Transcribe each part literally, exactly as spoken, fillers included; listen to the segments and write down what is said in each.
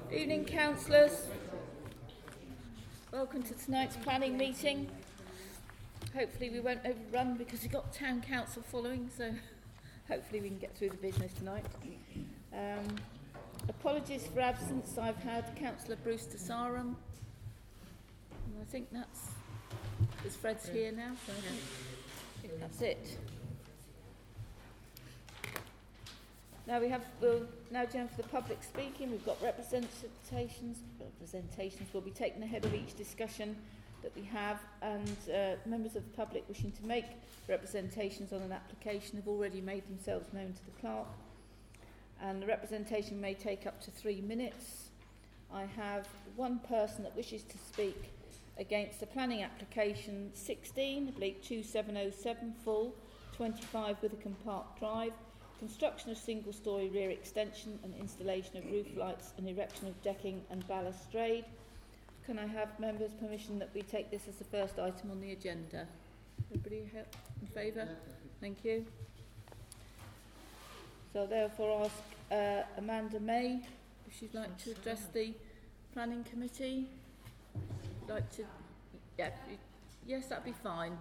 Evening, councillors. Welcome to tonight's planning meeting. Hopefully we won't overrun because we've got town council following, so hopefully we can get through the business tonight. Um, apologies for absence. I've had Councillor Bruce Desarum, and I think that's, because Fred's here now, so I think that's it. Now we have, we'll now join for the public speaking. We've got representations. Representations will be taken ahead of each discussion that we have, and uh, members of the public wishing to make representations on an application have already made themselves known to the clerk, and the representation may take up to three minutes. I have one person that wishes to speak against the planning application sixteen, oblique two seven oh seven, full, twenty-five Withycombe Park Drive, construction of single-storey rear extension and installation of roof lights and erection of decking and balustrade. Can I have members' permission that we take this as the first item on the agenda? Everybody in favour? Thank you. So therefore ask uh, Amanda May if she'd like to address the planning committee. Like to, yeah, yes, that'd be fine.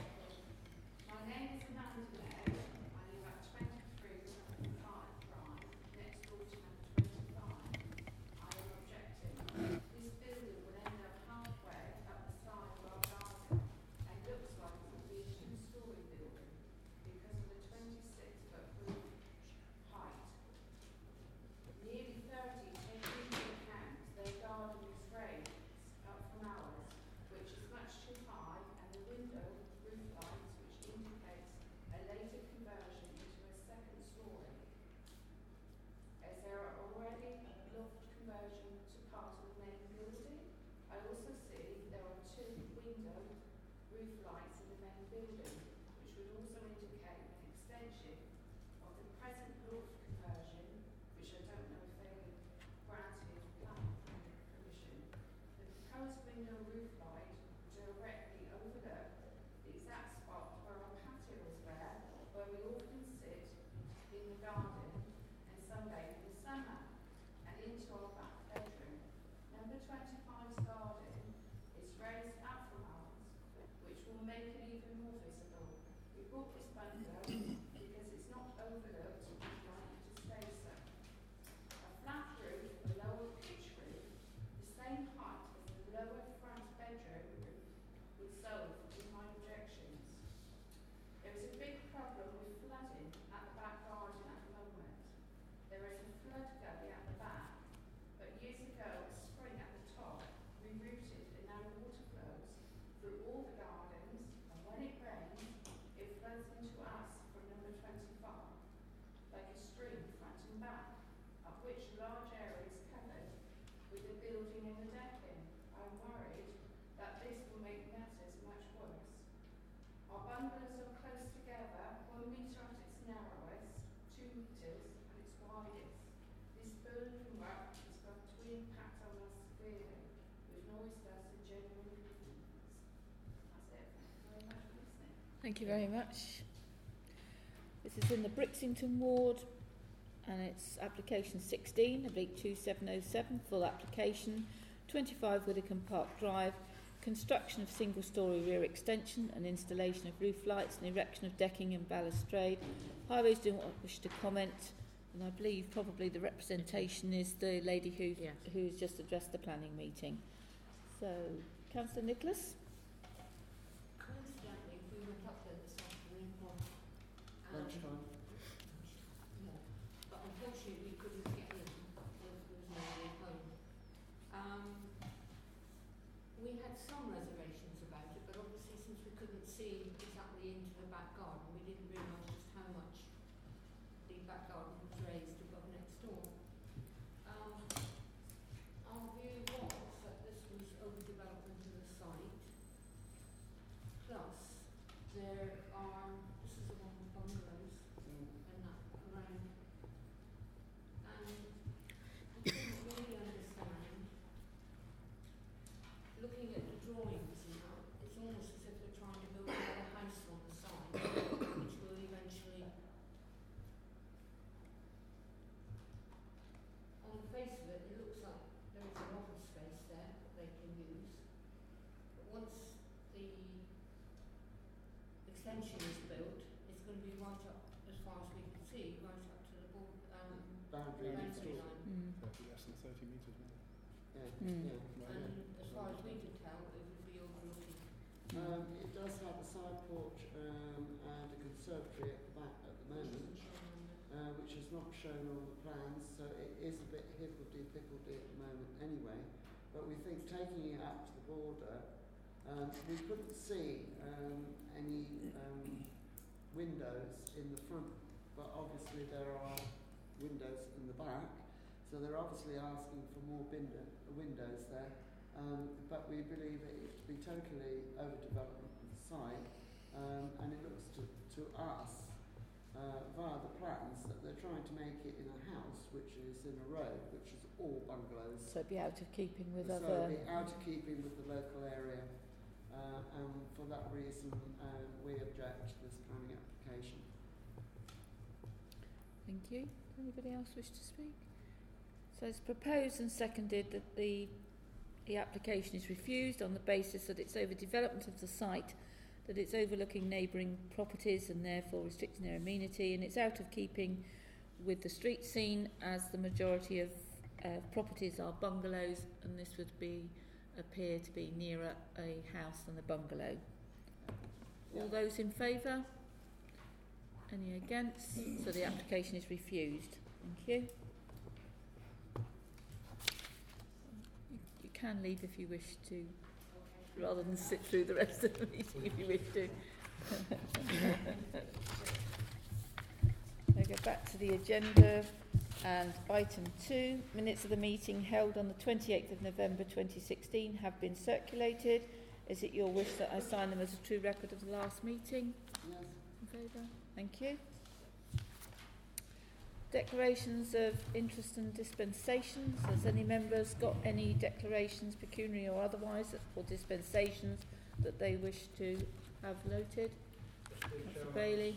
My name is Amanda May. I live at twenty-three Withycombe Park Drive, next door to number twenty-five. I am objecting. This building will end up halfway up the side of our garden and looks like it will be a two-storey building because of the twenty-six foot roof height. Nearly thirty take into account their garden restraints up from ours, which is much too high, and the window roof lights, which indicates a later conversion into a second story. As there are already a loft conversion to part of the main building, I also see there are two window roof lights in the main building, which would also indicate an extension of the present loft conversion, which I don't know if they granted planning permission. The proposed window roof light directly overlook the exact spot where our patio is there, where we often sit in the garden and sunbathe in the summer, and into our back bedroom. Number twenty-five's garden is raised up from ours, which will make it even more visible. We bought this bungalow because it's not overlooked and we'd like it to stay so. A flat roof, a lower pitch roof, the same height as the lower front bedroom roof would solve all my objections. There is a big problem with flooding at the back garden at the moment. There is a flood gully at the back, but years ago a spring at the top rerouted and now water flows through all the gardens, and when it rains it flows into us from number twenty-five like a stream front and back, of which large area is covered with the building and the decking. I'm worried that this will make matters much worse. Our bungalows are close together, one metre at its narrowest, two metres at its widest. This building work is going to impact on us severely. We've noticed us a genuine inconvenience. That's it. Thank you very much for listening. Thank you very much. This is in the Brixington ward, and it's application sixteen, oblique two seven oh seven, full application, twenty-five Withycombe Park Drive, construction of single-storey rear extension and installation of roof lights and erection of decking and balustrade. Highways do not wish to comment, and I believe probably the representation is the lady who Yeah. who's just addressed the planning meeting. So, Councillor Nicholas. Coincidentally, we went up there this afternoon for um, Lunchtime. yeah, but unfortunately we couldn't get in. There was no way home. Um, we had some reservations about it, but obviously since we couldn't see exactly into the back garden, we didn't realise just how much the back garden was raised above next door. Um, our view was that this was overdevelopment of the site. Plus, there are, this is the one with bungalows, extension is built, it's going to be right up, as far as we can see, right up to the board, um, Boundary next boundary door. line. Mm. Thirty, less than thirty metres, isn't it? Yeah, Mm. yeah. Right, And yeah. as far as we can tell, it would be overlooking. Um, it does have a side porch um, and a conservatory at the back at the moment, uh, which is not shown on the plans, so it is a bit higgledy-piggledy at the moment anyway. But we think taking it up to the border, um, we couldn't see um, any um, windows in the front, but obviously there are windows in the back, so they're obviously asking for more window, windows there. Um, but we believe it to be totally overdevelopment of the site, um, and it looks to, to us uh, via the plans that they're trying to make it in a house which is in a road, which is all bungalows. So it'd be out of keeping with so other... it'd be out of keeping with the local area, uh, and for that reason uh, we object to this planning application. Thank you. Anybody else wish to speak? So it's proposed and seconded that the the application is refused on the basis that it's overdevelopment of the site, that it's overlooking neighbouring properties and therefore restricting their amenity, and it's out of keeping with the street scene as the majority of uh, properties are bungalows, and this would be appear to be nearer a house than a bungalow. All those in favour? Any against? So the application is refused. Thank you. You, you can leave if you wish to, rather than sit through the rest of the meeting if you wish to. We'll go back to the agenda and item two. Minutes of the meeting held on the twenty-eighth of November twenty sixteen have been circulated. Is it your wish that I sign them as a true record of the last meeting? Yes. In favour? Thank you. Declarations of interest and dispensations. Has any members got any declarations, pecuniary or otherwise, or dispensations that they wish to have noted? Councillor Bailey.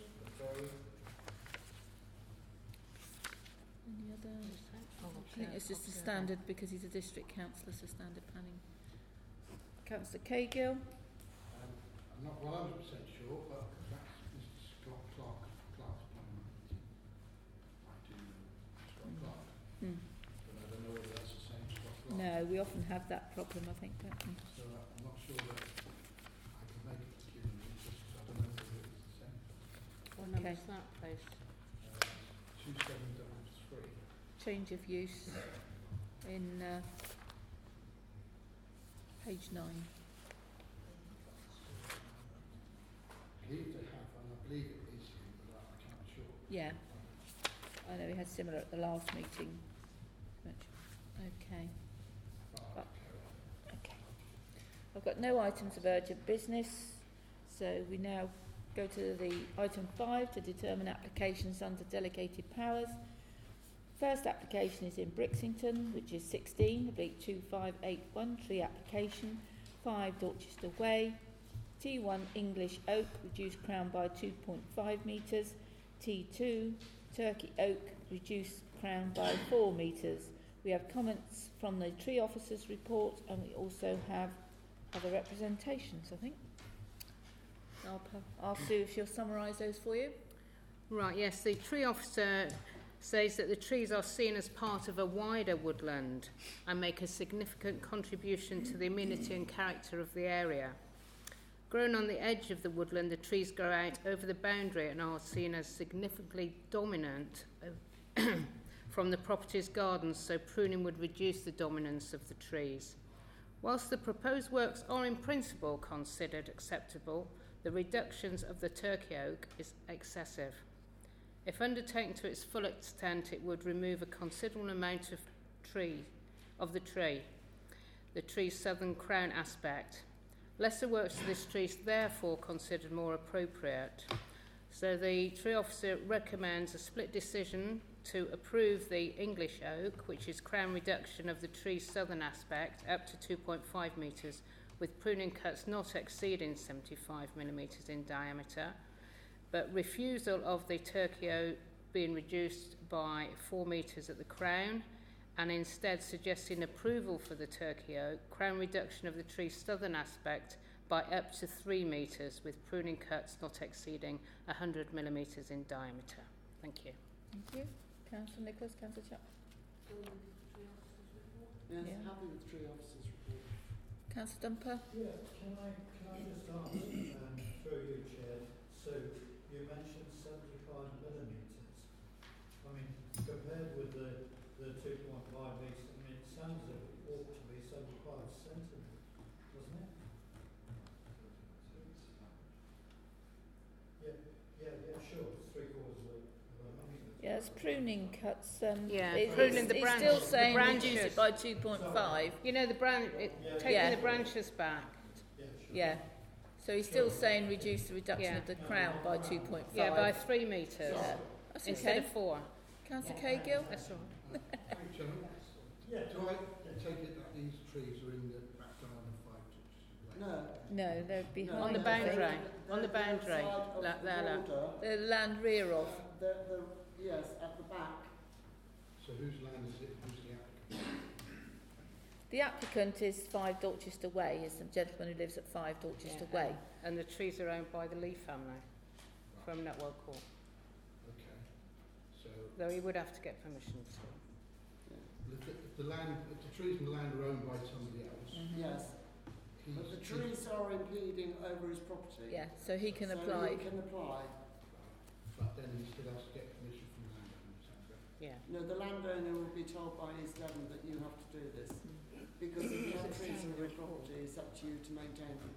Any other? I think it's just a standard because he's a district councillor, so standard planning. Councillor Cahill. Um, I'm not one hundred percent sure, but that's Mister Scott Clark, Clark's planning. I do know Scott Clark, Hmm. but I don't know whether that's the same Scott Clark. No, we often have that problem, I think, don't we? So uh, I'm not sure that I can make it peculiar, just I don't know whether it's the same. What number's that place? Uh, two seven double three. Change of use in uh, page nine. I believe they have, and I believe it is him, but I can't be sure. Yeah, I know we had similar at the last meeting. Okay, But I'll But- carry on. okay. I've got no items of urgent business, so we now go to the item five to determine applications under delegated powers. First application is in Brixington, which is sixteen, oblique two five eight one, tree application, five Dorchester Way, T one English Oak, reduced crown by two point five metres, T two Turkey Oak, reduced crown by four metres. We have comments from the tree officer's report, and we also have other representations, I think. I'll, I'll Sue if she'll summarise those for you. Right, yes, the tree officer says that the trees are seen as part of a wider woodland and make a significant contribution to the amenity and character of the area. Grown on the edge of the woodland, the trees grow out over the boundary and are seen as significantly dominant from the property's gardens, so pruning would reduce the dominance of the trees. Whilst the proposed works are in principle considered acceptable, the reductions of the turkey oak is excessive. If undertaken to its full extent, it would remove a considerable amount of tree, of the tree, the tree's southern crown aspect. Lesser works to this tree is therefore considered more appropriate. So the tree officer recommends a split decision to approve the English oak, which is crown reduction of the tree's southern aspect up to two point five metres, with pruning cuts not exceeding seventy-five millimetres in diameter, but refusal of the turkey oak being reduced by four metres at the crown, and instead suggesting approval for the turkey oak, crown reduction of the tree's southern aspect by up to three metres, with pruning cuts not exceeding one hundred millimetres in diameter. Thank you. Thank you. Councillor Nicholas, Councillor Chapman. Yes, Yeah. happy with tree officers' report. Councillor Dumper. Yeah, can I, can I just ask, um, through you, Chair, Sue, you mentioned seventy-five millimetres. I mean, compared with the, the two point five metres, I mean, it sounds as if it ought to be seventy-five centimetres, doesn't it? Yeah, yeah, yeah, sure, it's three quarters of of a metre. Yeah, it's pruning cuts. Um, Yeah, it, pruning it's, the it's branch- still the saying reduce branches. it by two point five. You know, the bran- it, Yeah. taking Yeah. the branches back. Yeah, sure. Yeah. So he's still saying reduce the reduction Yeah. of the crown by two point five. Yeah, by three metres Yeah. That's instead okay. of four. Councillor Yeah. Cahill. That's all. Chairman, Yeah. do I take it that these trees are in the background of five touches? No. No, they're behind. On the I boundary. think. They're- On the they're boundary. outside of Like the there, look. border. They're the land rear of. Uh, they're, they're, yes, at the back. So whose land is it? Who's the applicant? The applicant is five Dorchester Way, is the gentleman who lives at five Dorchester Yeah. Way. And the trees are owned by the Lee family from Nutwell Court. Okay. So Though he would have to get permission to. if the, if the land, if the trees and the land are owned by somebody else, Mhm. Yes. he's, But the he's- trees are impeding over his property. Yeah, so he can So apply. he can apply. but then he still has to get permission from the landowner. Is that correct? Yeah. No, the landowner will be told by East Devon that you have to do this. Because if you have trees on your property, it's up to you to maintain them.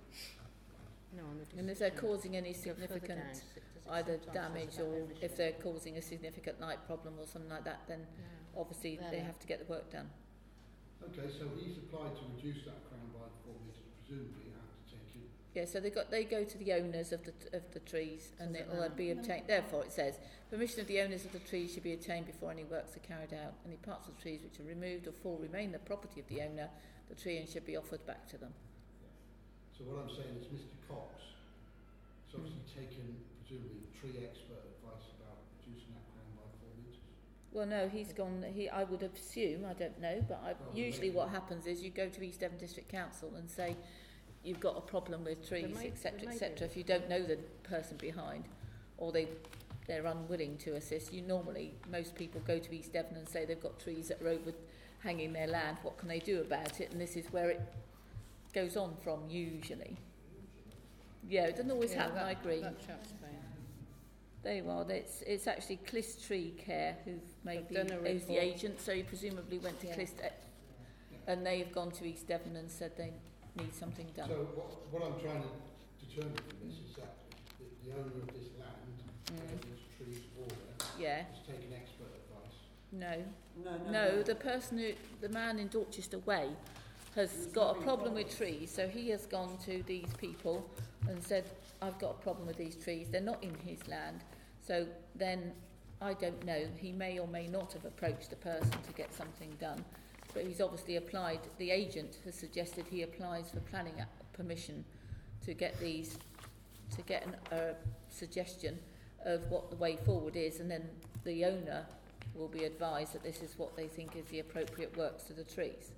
No, on the And if they're decision. causing any Go further significant down, does it- does it either sometimes damage says about or membership? if they're causing a significant light problem or something like that, then Yeah. obviously There, they there. have to get the work done. Okay, so he's applied to reduce that crown by four metres. Presumably, you have to take it. Yeah, so they got they go to the owners of the of the trees and Does it it will now? be obtained. Therefore, it says permission of the owners of the trees should be obtained before any works are carried out. Any parts of the trees which are removed or fall remain the property of the owner. The tree and should be offered back to them. So what I'm saying is, Mister Cox has obviously taken, presumably, tree expert advice about reducing that crown by four metres. Well, no, he's gone. He, I would assume, I don't know, but I, Well, usually maybe. what happens is you go to East Devon District Council and say you've got a problem with trees, may- etc., they may etc. do. If you don't know the person behind, or they they're unwilling to assist, you normally most people go to East Devon and say they've got trees that are overhanging their land. What can they do about it? And this is where it goes on from usually. Yeah, it doesn't always Yeah, happen. that- I agree. That chap's been. There you are. It's, it's actually Clis Tree Care who've made They've the, done a who's the report. agent, so he presumably went to Yeah. Clis, and they've gone to East Devon and said they need something done. So what, what I'm trying to determine from this is that the, the owner of this land, Mm. mm. this tree's order, Yeah. has taken expert advice. No. No, no, No, the person who, the man in Dorchester Way, has He's got a having problem with problems. trees, so he has gone to these people and said, I've got a problem with these trees. They're not in his land. So then, I don't know, he may or may not have approached the person to get something done. But he's obviously applied, the agent has suggested he applies for planning a- permission to get these, to get an, a suggestion of what the way forward is, and then the owner will be advised that this is what they think is the appropriate works to the trees.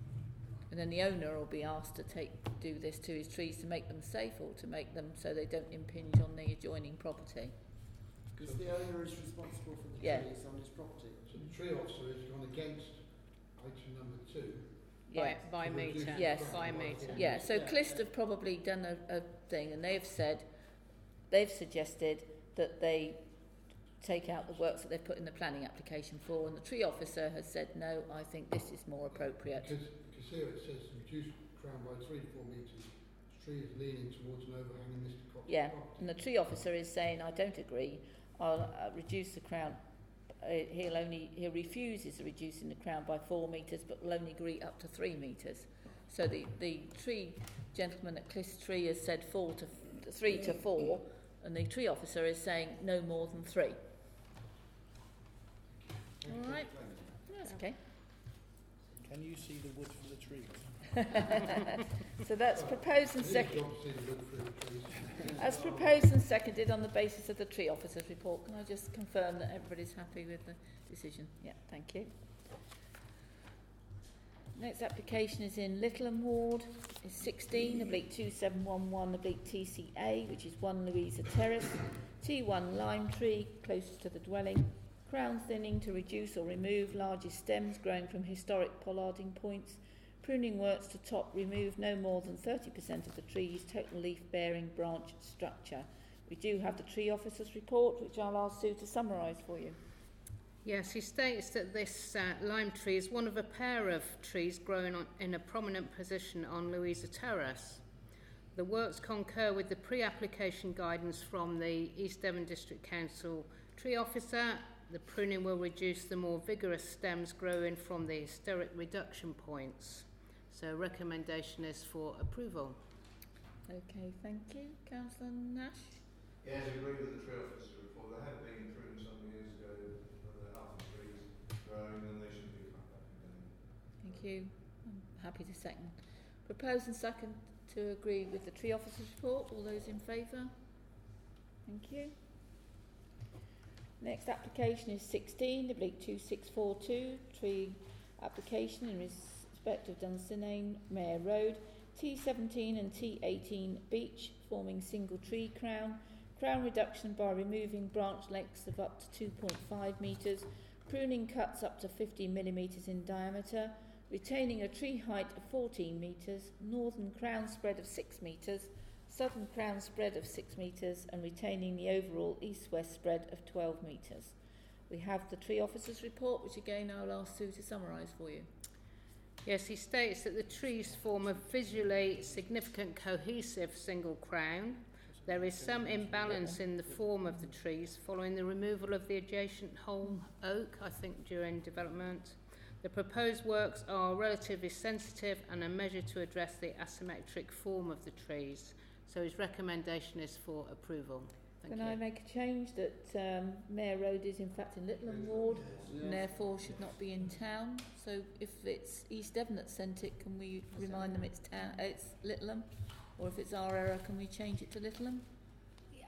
And then the owner will be asked to take do this to his trees to make them safe or to make them so they don't impinge on the adjoining property. Because the owner is responsible for the Yeah. trees on his property. So the tree officer has gone against item number two. Yeah. By, by to reduce metre. the Yes. crown By by metre. four Yeah, metres. so Yeah. Clist have probably done a, a thing and they've said, they've suggested that they take out the works that they've put in the planning application for, and the tree officer has said, no, I think this is more appropriate. Because, because here it says reduce crown by three to four metres. This tree is leaning towards an overhanging Mister Cox's Yeah, property. and the tree officer is saying, I don't agree, I'll uh, reduce the crown. Uh, he'll only, he refuses reducing the crown by four metres, but will only agree up to three metres. So the, the tree gentleman at Clist Tree has said four to f- three to four, and the tree officer is saying no more than three. Thank you All for right. explaining. That's okay. Can you see the wood for the trees? So that's proposed and It is seconded. your job to see the wood through the trees. As proposed and seconded on the basis of the tree officer's report, can I just confirm that everybody's happy with the decision? Yeah, thank you. Next application is in Littleham Ward. It's sixteen, oblique two seven one one, oblique T C A, which is one Louisa Terrace. T one lime tree, closest to the dwelling. Crown thinning to reduce or remove largest stems growing from historic pollarding points. Pruning works to top remove no more than thirty percent of the tree's total leaf-bearing branch structure. We do have the tree officer's report, which I'll ask Sue to summarise for you. Yes, he states that this uh, lime tree is one of a pair of trees growing on, in a prominent position on Louisa Terrace. The works concur with the pre-application guidance from the East Devon District Council tree officer. The pruning will reduce the more vigorous stems growing from the historic reduction points. So recommendation is for approval. Okay, thank you. Councillor Nash? Yes, I agree with the tree officer report. There have been pruned some years ago when there are other trees growing and they should be cut back again. Thank you. I'm happy to second. Propose and second to agree with the tree officer's report. All those in favour? Thank you. Next application is sixteen, oblique two six four two, tree application in respect of Dunsinane, Mayor Road, T seventeen and T eighteen beech, forming single tree crown. Crown reduction by removing branch lengths of up to two point five metres, pruning cuts up to fifty millimetres in diameter, retaining a tree height of fourteen metres, northern crown spread of six metres, southern crown spread of six metres, and retaining the overall east-west spread of twelve metres. We have the tree officer's report, which again I'll ask Sue to summarise for you. Yes, he states that the trees form a visually significant cohesive single crown. There is some imbalance in the form of the trees following the removal of the adjacent holm oak, I think, during development. The proposed works are relatively sensitive and a measure to address the asymmetric form of the trees. So his recommendation is for approval. Thank Can you. I make a change that um, Mayor Road is in fact in Littleham Ward and therefore should not be in town? So if it's East Devon that sent it, can we remind them it's town, uh, it's Littleham? Or if it's our error, can we change it to Littleham? Yeah.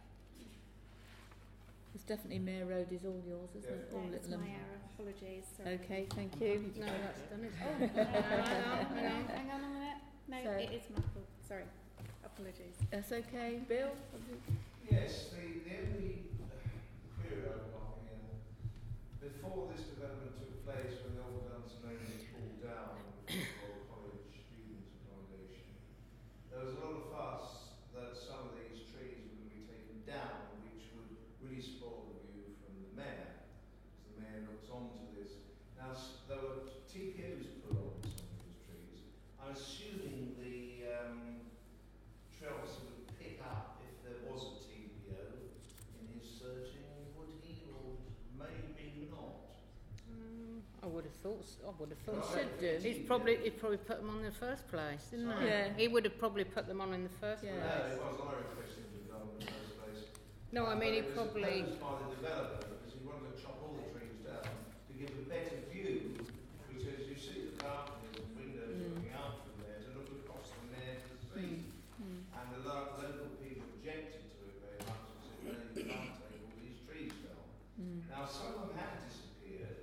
It's definitely Mayor Road is all yours, isn't it? All That's Littleham. my error. Apologies. Sorry. Okay, thank you. No, that's done it. Oh, hang on, hang on, hang on, hang on a minute. No, So- it is my fault. Sorry. Apologies. That's okay. Bill? Yes, the, the only query I've got here, before this development took place, when the old Dunsinane was pulled down for college student accommodation, there was a lot of fuss that some of these trees were going to be taken down, which would really spoil the view from the mayor, as the mayor looks onto this. Now, s- there were T P Os put on some of these trees. I'm assuming the um, tree officer would pick up if there was a T P O in his searching, would he, or maybe not? Mm, I would have thought. So. I would have thought. He So. should do. He's probably he probably put them on in the first place, didn't he? Yeah. He would have probably put them on in the first Yeah. No, place. it was I requested to go in the first place. No, I mean he But it was probably. opposed by the developer because he wanted to chop all the trees down to give a better view, because you see the balconies and windows Mm. looking out from there to look across the mayor to the sea. Mm. And the lo- local people objected to it very much and said, no, you can't take all these trees down. Mm. Now, some of them have disappeared,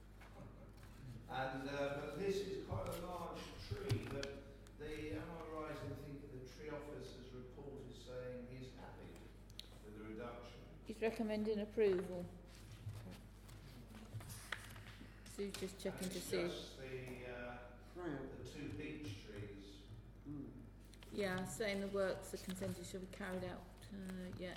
and uh, but this is quite a large tree. But the am I right in thinking the tree officer's report is saying he's happy with the reduction? He's recommending approval. Sue's just checking And to it's see. if- just the uh, Crown. the two beech trees. Mm. Yeah, saying the works, the consensus shall be carried out. Uh, yeah.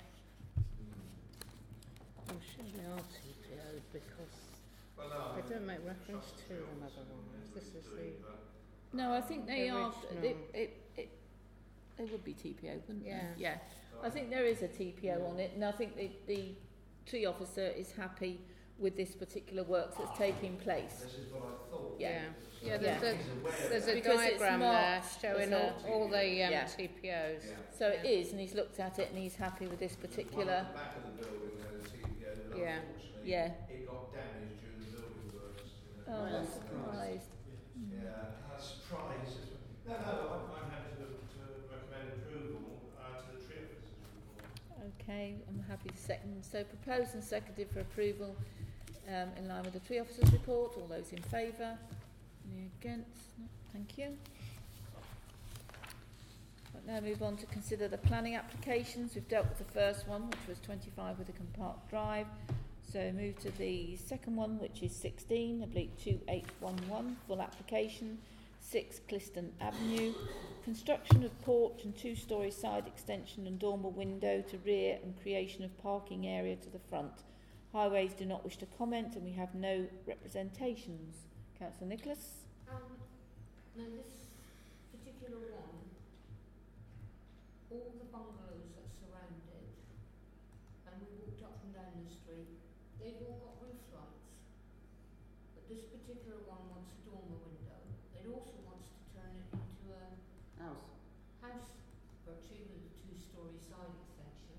I'm sure they are T P O'd because Well, no, they don't make reference trust to the them officer otherwise. in This what is he's the. doing, but No, I think they are. Original. It, it, it, they would be T P O, wouldn't Yeah. they? Yeah. I think there is a T P O on it, and I think the, the tree officer is happy with this particular works that's taking place. This is what I thought. Yeah. Yeah, Yeah. there's a He's aware of there's that. a Because it's diagram there marked showing as all, all the um, Yeah. T P Os. Yeah. So it is, and he's looked at it, and he's happy with this There's particular. one at the back of the building, there's a T P O, but Yeah. unfortunately, Yeah. it got damaged during the building works. you know. Oh, I'm Yeah. surprised. Yeah, a surprise. No, no, I'm, I'm happy to, to recommend approval uh, to the tree officer's report. Okay, I'm happy to second. So proposed and seconded for approval um, in line with the tree officer's report. All those in favour? Any against? No, thank you. Right, now move on to consider the planning applications. We've dealt with the first one, which was twenty-five Withycombe Park Drive. So move to the second one, which is sixteen, oblique two eight one one, full application, six Cliston Avenue. Construction of porch and two-storey side extension and dormer window to rear and creation of parking area to the front. Highways do not wish to comment and we have no representations. Councillor Nicholas? Um, now this particular one, all the bungalows that surround it, and we walked up and down the street, they've all got roof lights. But this particular one wants a dormer window. It also wants to turn it into a House. house, virtually with a two-storey side extension.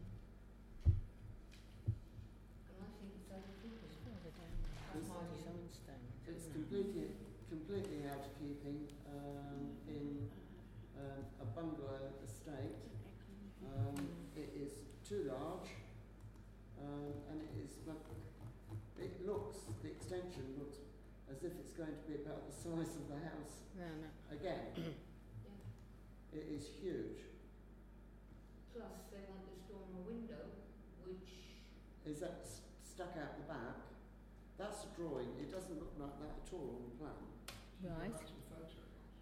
And I think it's overkill. Further down. It's- That's design stone, It's isn't it? completely, completely out of keeping um, in um, a bungalow estate. Um, it is too large, um, and it is. like- It looks, the extension looks as if it's going to be about the size of the house. No, no. Again, Yeah. it is huge. Plus they want this dormer window, which Is that s- stuck out the back? That's a drawing. It doesn't look like that at all on the plan. Right. Back to the photo.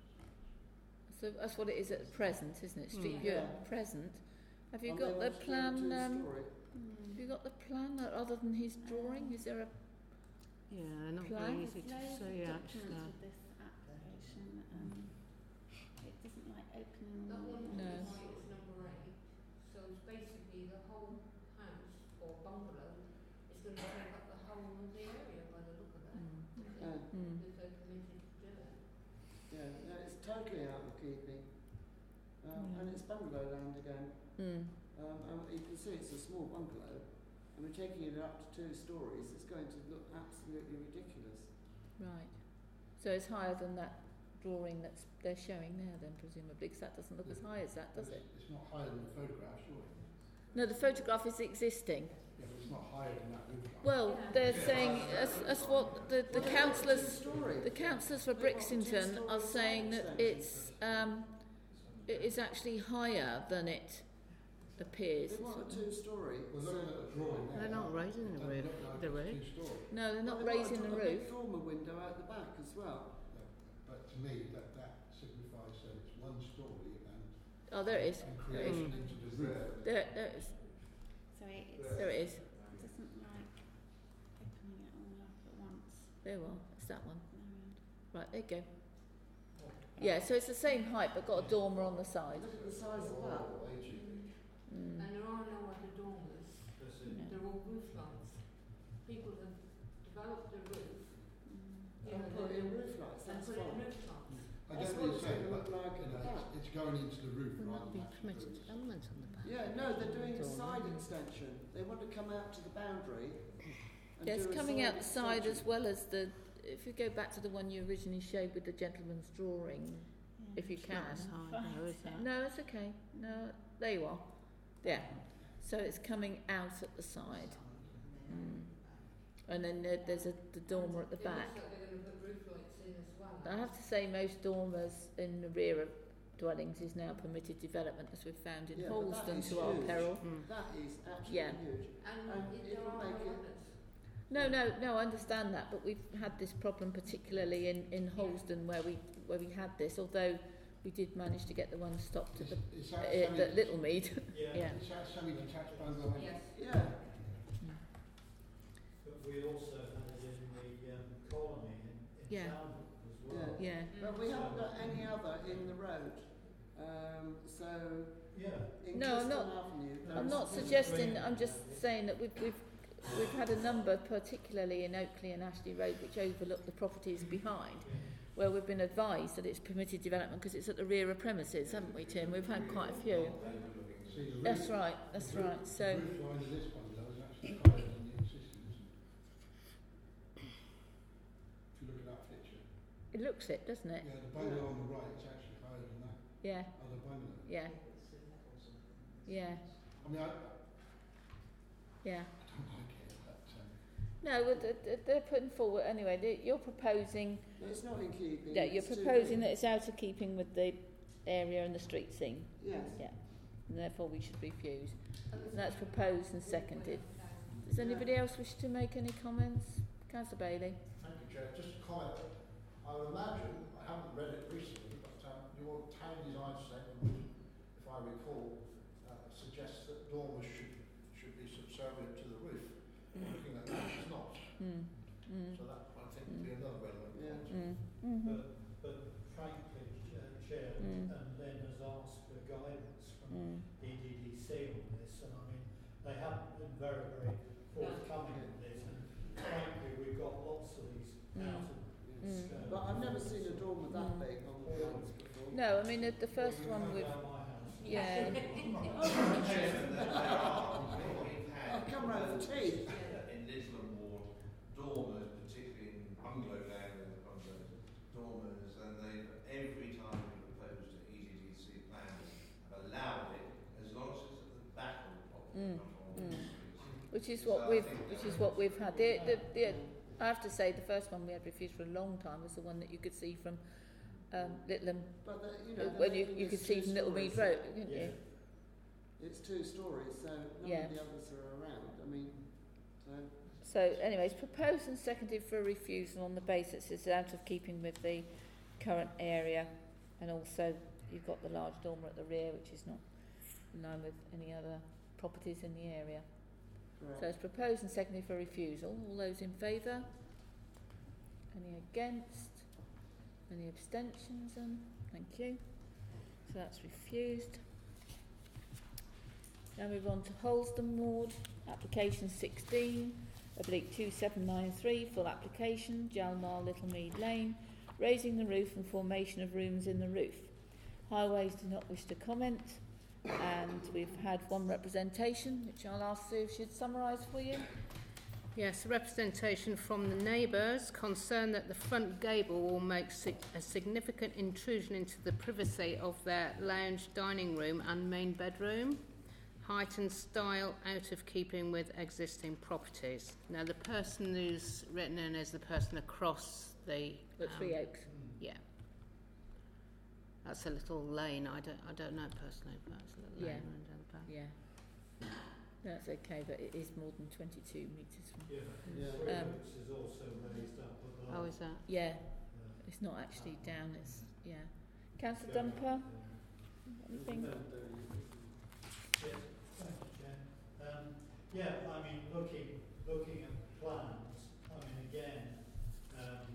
So that's what it is at present, isn't it? Street Mm. view Yeah. at present. Have you And got they the want to do a plan? Um, two-storey. have you got the plan uh, other than his drawing? Is there a Yeah, not Plan? very easy to see actually. With this application, um, it doesn't like opening that all one the No. is is number eight. So it's basically the whole house or bungalow is going to take up the whole of the area by the look of it. Mm. Yeah, Mm. If they're committed to do it. yeah. No, it's totally out of keeping. Um, Mm. And it's bungalow land again. Mm. Um, and you can see it's a small bungalow, and we're taking it up to two stories. It's going to look absolutely ridiculous. Right. So it's higher than that drawing that's they're showing there then presumably, because that doesn't look as high as that, does It's, it? it's not higher than the photograph, surely. No, the photograph is existing. Yeah, but it's not higher than that roof line. Well, they're saying that's, that's what the, the Well, they want councillors two-storey. the councillors for They want Brixington two-storey are side saying that extension. it's um, it is actually higher than it appears. They want a two-storey. We're so- looking at the drawing there. They're not raising the It doesn't roof, look like the it's roof. two-storey. No, they're not Well, they've got raising a, the a roof. big dormer window out the back as well. No, but to me, that, that signifies that it's one story and, Oh, there it is. and There it is. creation into the roof. There, there it is. Sorry, it's, There it is. it doesn't like opening it all up at once. There we are. It's that one. No, Right, there you go. Yeah, so it's the same height but got a dormer on the side. Look at the size of that. Oh, way too big. Mm. And there are no other dormers. That's No. it. They're all roof lights. People have developed the roof, you And know, put they- in roof lights, and that's put in fine. roof lights. I That's get what what it's you're saying, gonna but look like you at the know, back. it's, it's going into the roof Will rather not be than actually permitted roof. elements on the back. Yeah, no, they're doing a Dormer. side extension. They want to come out to the boundary. And Yeah, it's do a coming side out the side as extension. well as the. If you go back to the one you originally showed with the gentleman's drawing, yeah. if you It's can. not as high though, is it? No, it's okay. No, there you are. Yeah. So it's coming out at the side. Mm. And then there, there's a the dormer at the It back. looks like they're going to put roof lights in as well. I have to say most dormers in the rear of dwellings is now permitted development, as we've found in Yeah, but that Holston is to our huge. peril. Mm. That is absolutely Yeah. huge. And, And it- it'll there are make no it- others. No, no, no, I understand that, but we've had this problem particularly in, in Holston where we where we had this, although we did manage to get the one stopped at Is, the, is uh, that at semi, Littlemead. Yeah. Yeah. is that semi-detached bungalow? Yes. Yeah. But we also had it in the um, colony in, in Yeah. town as well. Yeah. But we haven't got any other in the road. Um, so Yeah. in No, I'm Clifton not- Avenue, No, I'm it's- not it's suggesting, green. I'm just saying that we've, we've, we've had a number, particularly in Oakley and Ashley Road, which overlook the properties behind, where we've been advised that it's permitted development because it's at the rear of premises, haven't we, Tim? We've had quite a few. See, the roof, That's right, that's the roof- right. The So, roof line of this bungalow is actually higher than the existing, isn't it? If you look at that picture. it looks it, doesn't it? Yeah, the bungalow on the right is actually higher than that Yeah, other bungalow. yeah, yeah, I mean, I, yeah. I don't like it, but um, No, well, th- th- they're putting forward anyway. They, you're proposing. It's not in keeping. Yeah, you're it's too proposing big. that it's out of keeping with the area and the street scene. Yes. Yeah. And therefore we should refuse. And And that's proposed and seconded. Does anybody else wish to make any comments? Councillor Bailey. Thank you, Chair. Just a comment. I would imagine, I haven't read it recently, but um, your town design statement, if I recall, uh, suggests that dormers should should be subservient to the roof. Mm. Looking at that, it's not. Mm. Mm. So that, I think, would be another relevant Yeah. point. Mm. Mm-hmm. But, but frankly, Ch- Chair, Mm. and Lynn has asked for guidance from Mm. E D D C on this, and I mean, they haven't been very, very forthcoming on this, and frankly, we've got lots of these Mm. out of Mm. scale. But I've never seen a dormer that Mm. big on the plans before. No, I mean the, the first Well, one you with know down my house. yeah. Chairman, there there are, we've had. I've come round for tea. In Lisbon Ward, dormers, particularly in bungalow areas, bungalows, dormers, and they, every time we proposed an E D D C plan, have allowed it, as long as it's at the back of the property, Mm. not on the Mm. street. Which is So what I we've think which that- is what we've had. The, the, the, I have to say the first one we had refused for a long time was the one that you could see from um, Littleham, But the, you know, when the you, thing you is could two see from Littlemead stories, Road, so couldn't Yeah. you? It's two stories, so none Yeah. of the others are around. I mean, so So, anyways, proposed and seconded for a refusal on the basis it's out of keeping with the current area, and also you've got the large dormer at the rear, which is not in line with any other properties in the area. correct. So it's proposed and seconded for refusal. All those in favour? Any against? Any abstentions? And thank you. So that's refused. Now move on to Holston Ward, application sixteen, oblique two seven nine three, full application, Jalmar Littlemead Lane, raising the roof and formation of rooms in the roof. Highways do not wish to comment, and we've had one representation, which I'll ask Sue if she'd summarise for you. Yes, a representation from the neighbours concerned that the front gable will make sig- a significant intrusion into the privacy of their lounge, dining room and main bedroom. Height and style out of keeping with existing properties. Now, the person who's written in is the person across the... At Three Oaks. Yeah. That's a little lane. I don't, I don't know personally, but it's a little Yeah. lane running down the back. Yeah. That's okay, but it is more than twenty-two metres from... Yeah, Yeah. Three Um, Oaks is also raised up above. Oh, is that? Yeah, uh, it's not actually down, it's... Yeah. Councillor yeah, Dumper, yeah. anything? Yes, thank you, Jen. Um, yeah, I mean, looking looking at plans, I mean, again, um,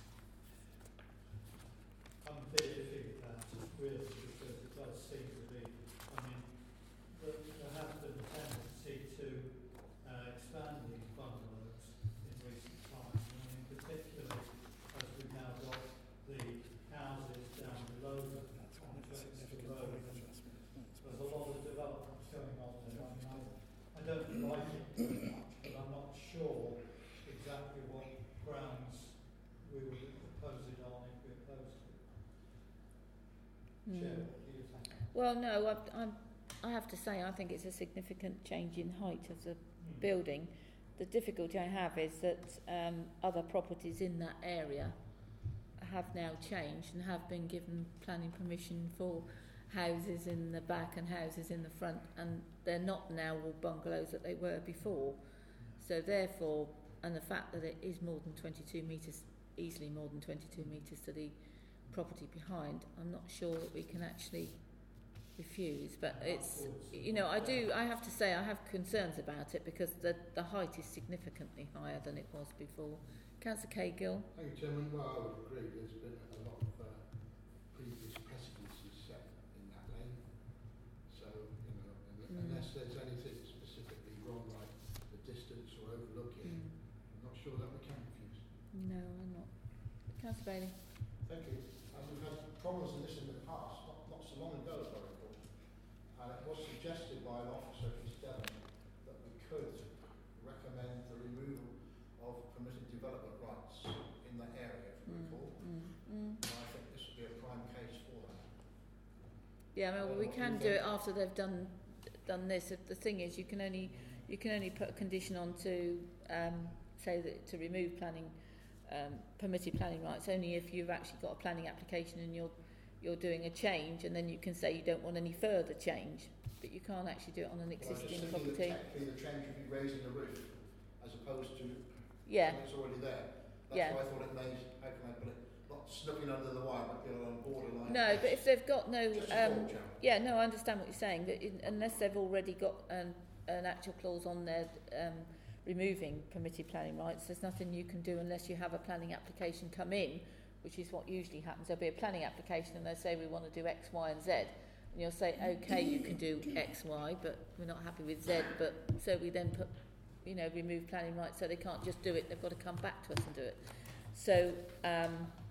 I'm a bit iffy about it really, because it does seem to be, I mean, there, there has been a tendency to uh, expand these bungalows in recent times, and I mean, particularly as we've now got the houses down below them on Chester Road. There's a lot of developments going on there. I mean, I, I don't like it too much, but I'm not sure exactly what grounds we would oppose it on if we opposed it. Mm. Chair, what do you think? Well, no, I, I'm, I have to say I think it's a significant change in height of the Hmm. building. The difficulty I have is that um, other properties in that area have now changed and have been given planning permission for houses in the back and houses in the front, and they're not now all bungalows that they were before. So therefore, and the fact that it is more than twenty-two metres, easily more than twenty-two metres to the property behind, I'm not sure that we can actually refuse. But it's, you know, I do, I have to say I have concerns about it because the, the height is significantly higher than it was before. Councillor Cahill. Thank you, Chairman. Well, I would agree. There's been a lot of uh, previous precedences set in that lane. So, you know, un- Mm. unless there's anything specifically wrong, like the distance or overlooking, Mm. I'm not sure that we can refuse. No, I'm not. Councillor Bailey. Thank you. And we've had problems in this in the past, not, not so long ago, as I recall. And it was suggested by an officer at East Devon that we could recommend the removal of permitted development rights in that area, if you Mm. recall. Mm. Mm. And I think this would be a prime case for that. Yeah, well, Uh, we what do can you do think? it after they've done done this. The thing is, you can only you can only put a condition on to um, say that to remove planning, um, permitted planning rights only if you've actually got a planning application and you're you're doing a change, and then you can say you don't want any further change, but you can't actually do it on an Well, I was existing just thinking property. that technically the change would be raising the roof as opposed to Yeah, something that's already there. That's Yeah. why I thought it made, how can I put it, not snugging under the wire, but being on borderline. no, but if they've got no, Just a um, thought, Chair. yeah, no, I understand what you're saying. That in, unless they've already got an an actual clause on there um, removing permitted planning rights, there's nothing you can do unless you have a planning application come in, which is what usually happens. There'll be a planning application and they'll say we want to do X, Y and Z, and you'll say okay, you can do X, Y, but we're not happy with Z, but so we then put, you know, remove planning rights, so they can't just do it, they've got to come back to us and do it. So um,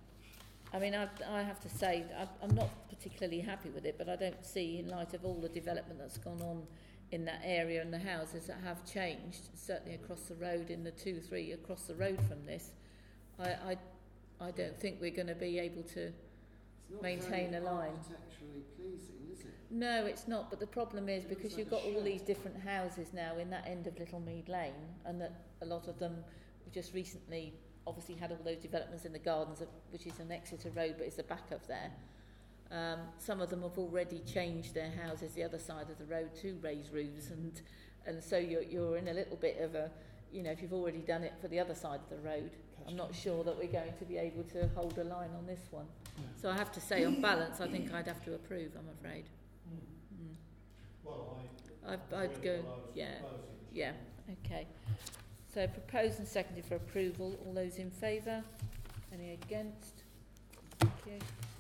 I mean, I, I have to say I, I'm not particularly happy with it, but I don't see, in light of all the development that's gone on in that area and the houses that have changed, certainly across the road, in the two, three across the road from this, I, I, I don't think we're going to be able to. It's not Maintain very a line. architecturally pleasing, is it? No, it's not. But the problem is It looks because like you've a got all shed. these different houses now in that end of Little Mead Lane, and that a lot of them just recently obviously had all those developments in the gardens, of, which is an Exeter Road, but it's the back of there. Um, some of them have already changed their houses the other side of the road to raised roofs, and and so you're you're in a little bit of a, you know, if you've already done it for the other side of the road, I'm not sure that we're going to be able to hold a line on this one. So I have to say, on balance, I think I'd have to approve, I'm afraid. Mm. Mm. Well, I. I'd, I'd go, yeah, yeah, okay. So proposed and seconded for approval. All those in favour? Any against? Thank you.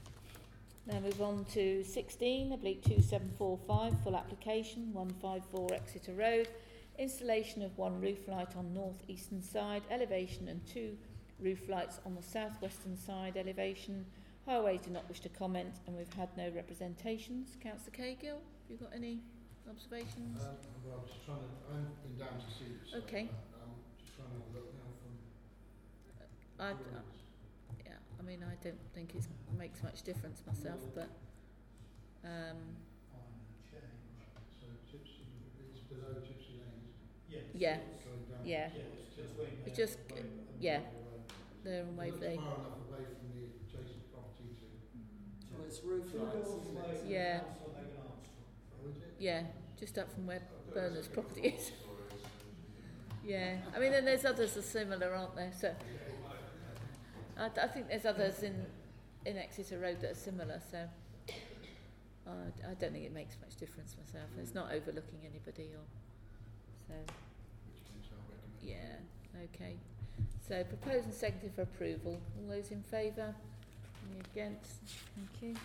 Now move on to sixteen, oblique two seven four five, full application, one five four Exeter Road. Installation of one roof light on north eastern side, elevation, and two roof lights on the south western side, elevation. Highways do not wish to comment, and we've had no representations. Councillor Cahill, have you got any observations? Um, well, I was trying to, I've been down to see this. Okay. I'm just trying to have a look now from. I, I, yeah, I mean, I don't think it makes much difference myself, but um, So Gypsy, it's below Gypsy Lane, Yes. yeah, going down. yeah, Yes, between It's there just- and Waverley. yeah. Waverley. they're on It Waverley. looks far enough away from the adjacent property to. Well, it's roof Two lights, doors isn't away it? from Yeah. Councillor Megan Armstrong. Oh, is it? Yeah, just up from where Bernard's property is. Yeah, I mean, then there's others that are similar, aren't there? So I, I think there's others in in Exeter Road that are similar. So I, I don't think it makes much difference myself. It's not overlooking anybody, or so. Which means I'll recommend. Yeah, okay. So proposed and seconded for approval. All those in favour? Any against? Thank you.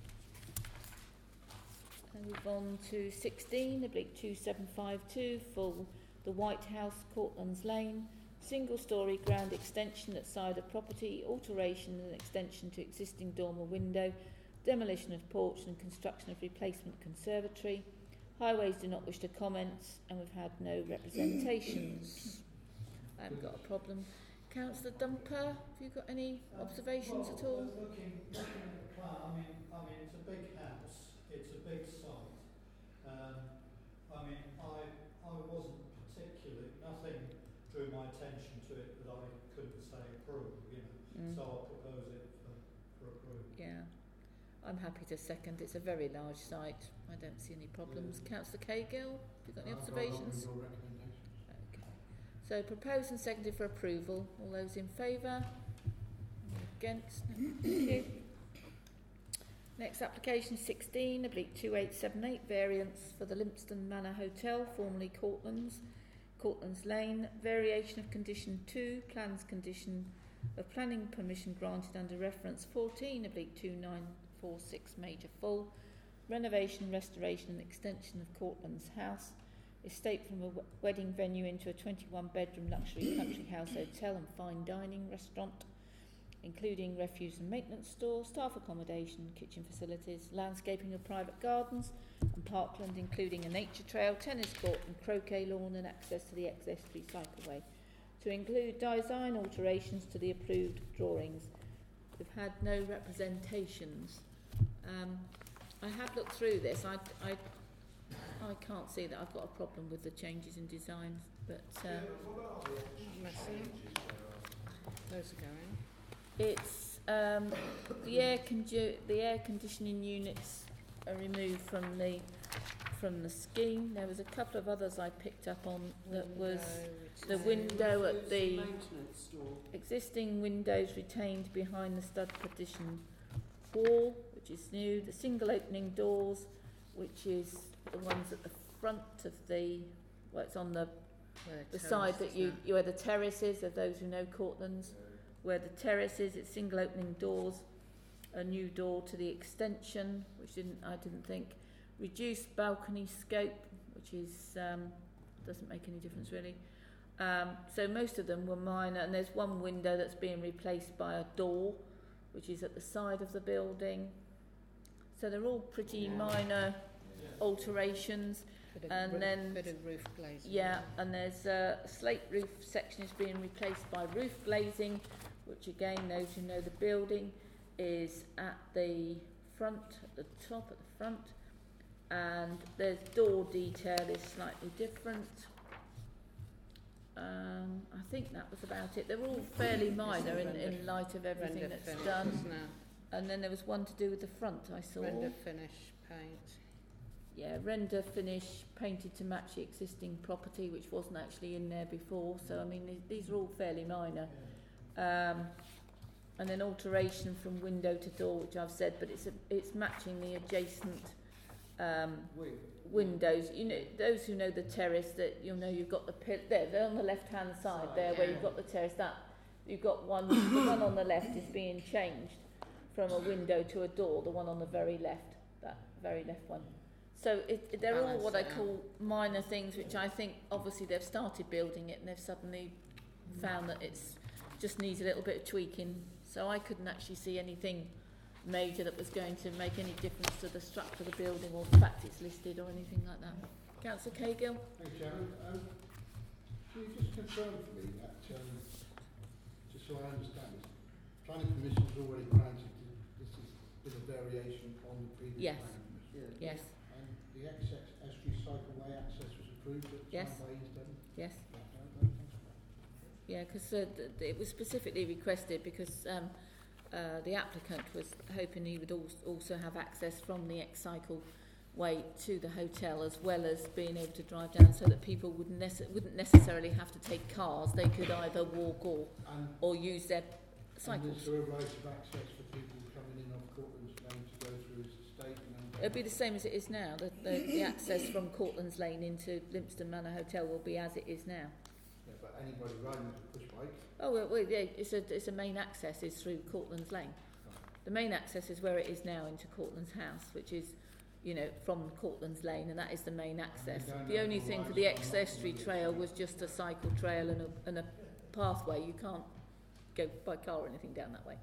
And move on to sixteen, oblique two seven five two, full the White House, Courtlands Lane. Single storey ground extension at side of property, alteration and extension to existing dormer window, demolition of porch and construction of replacement conservatory. Highways do not wish to comment, and we've had no representations. I haven't got a problem. Councillor Dumper, have you got any observations well, at all? uh, Looking, looking at the plan, I mean, I mean, it's a big house, it's a big site. Um, I mean, I, I wasn't particularly, nothing drew my attention to it that I couldn't say approve, you know. Mm. So I'll propose it for, for approval. Yeah, I'm happy to second. It's a very large site. I don't see any problems. Councillor Cahill, have you got any I've got observations? your recommendations. Okay. So proposed and seconded for approval. All those in favour? Any against? No. Thank you. Next application sixteen, oblique two eight seven eight, variance for the Limpston Manor Hotel, formerly Courtlands, Courtlands Lane. Variation of condition two, plans condition of planning permission granted under reference fourteen, oblique two nine four six, major full. Renovation, restoration and extension of Courtlands House. Estate from a w- wedding venue into a twenty-one bedroom luxury country house hotel and fine dining restaurant, including refuse and maintenance store, staff accommodation, kitchen facilities, landscaping of private gardens and parkland, including a nature trail, tennis court and croquet lawn, and access to the ex-estuary cycleway. To include design alterations to the approved drawings. We've had no representations. Um, I have looked through this. I, I, I can't see that I've got a problem with the changes in designs. But uh, Yeah, but what are the actual That's it. changes there are? Those are going. it's um, the air condu- the air conditioning units are removed from the from the scheme. There was a couple of others I picked up on that was the window at the Maintenance store. existing windows retained behind the stud partition wall, which is new. The single opening doors, which is the ones at the front of the, well, it's on the Where the terrace side that is you, now. you where the terrace is, of those who know Cortlands, where the terrace is, it's single opening doors, a new door to the extension, which didn't I didn't think, reduced balcony scope, which is um, doesn't make any difference really. Um, so most of them were minor, and there's one window that's being replaced by a door, which is at the side of the building. So they're all pretty Yeah. minor alterations. Bit of and roof, then- bit of roof glazing. Yeah, and there's a slate roof section is being replaced by roof glazing, which again, those who know the building, is at the front, at the top, at the front, and there's door detail is slightly different. Um, I think that was about it. They're all fairly minor in, in light of everything Render that's finish done. now. And then there was one to do with the front I saw. Render finish paint. Yeah, render finish painted to match the existing property, which wasn't actually in there before. So I mean, these, these are all fairly minor. Um, and then alteration from window to door, which I've said, but it's a, it's matching the adjacent um, Wing. windows. You know, those who know the terrace, that you'll know you've got the pil- there. They're on the left-hand side there, where you've got the terrace. That you've got one. The one on the left is being changed from a window to a door. The one on the very left, that very left one. So it, it, they're all what I call minor things, which I think obviously they've started building it and they've suddenly found that it's just needs a little bit of tweaking. So I couldn't actually see anything major that was going to make any difference to the structure of the building or the fact it's listed or anything like that. Councillor Cahill? Thank you, Chairman. Um, can you just confirm for me that, um, just so I understand this, planning permission is already granted, this is with a variation on the previous Yes. planning permission? Yeah. Yes. And the access, estuary cycleway access was approved at Yes. Way Easton? Yes. Yeah, no, no, thanks for that. Yeah, because uh, th- th- it was specifically requested because um, uh, the applicant was hoping he would al- also have access from the X-Cycle way to the hotel, as well as being able to drive down, so that people wouldn't, nece- wouldn't necessarily have to take cars. They could either walk or, And, or use their and cycles. is there a right of access for people coming in off Cortlands Lane to go through his estate and then... It'll be the same as it is now. The, the, the access from Cortlands Lane into Limpston Manor Hotel will be as it is now. Yeah, but anybody riding with a push bike, Oh, well, well yeah, it's a, it's a main access is through Cortlands Lane. The main access is where it is now into Cortlands House, which is, you know, from Cortlands Lane, and that is the main access. don't The know only the thing for rights the of the ex-estuary mountain trail road. was just a cycle trail and a, and a pathway. You can't go by car or anything down that way.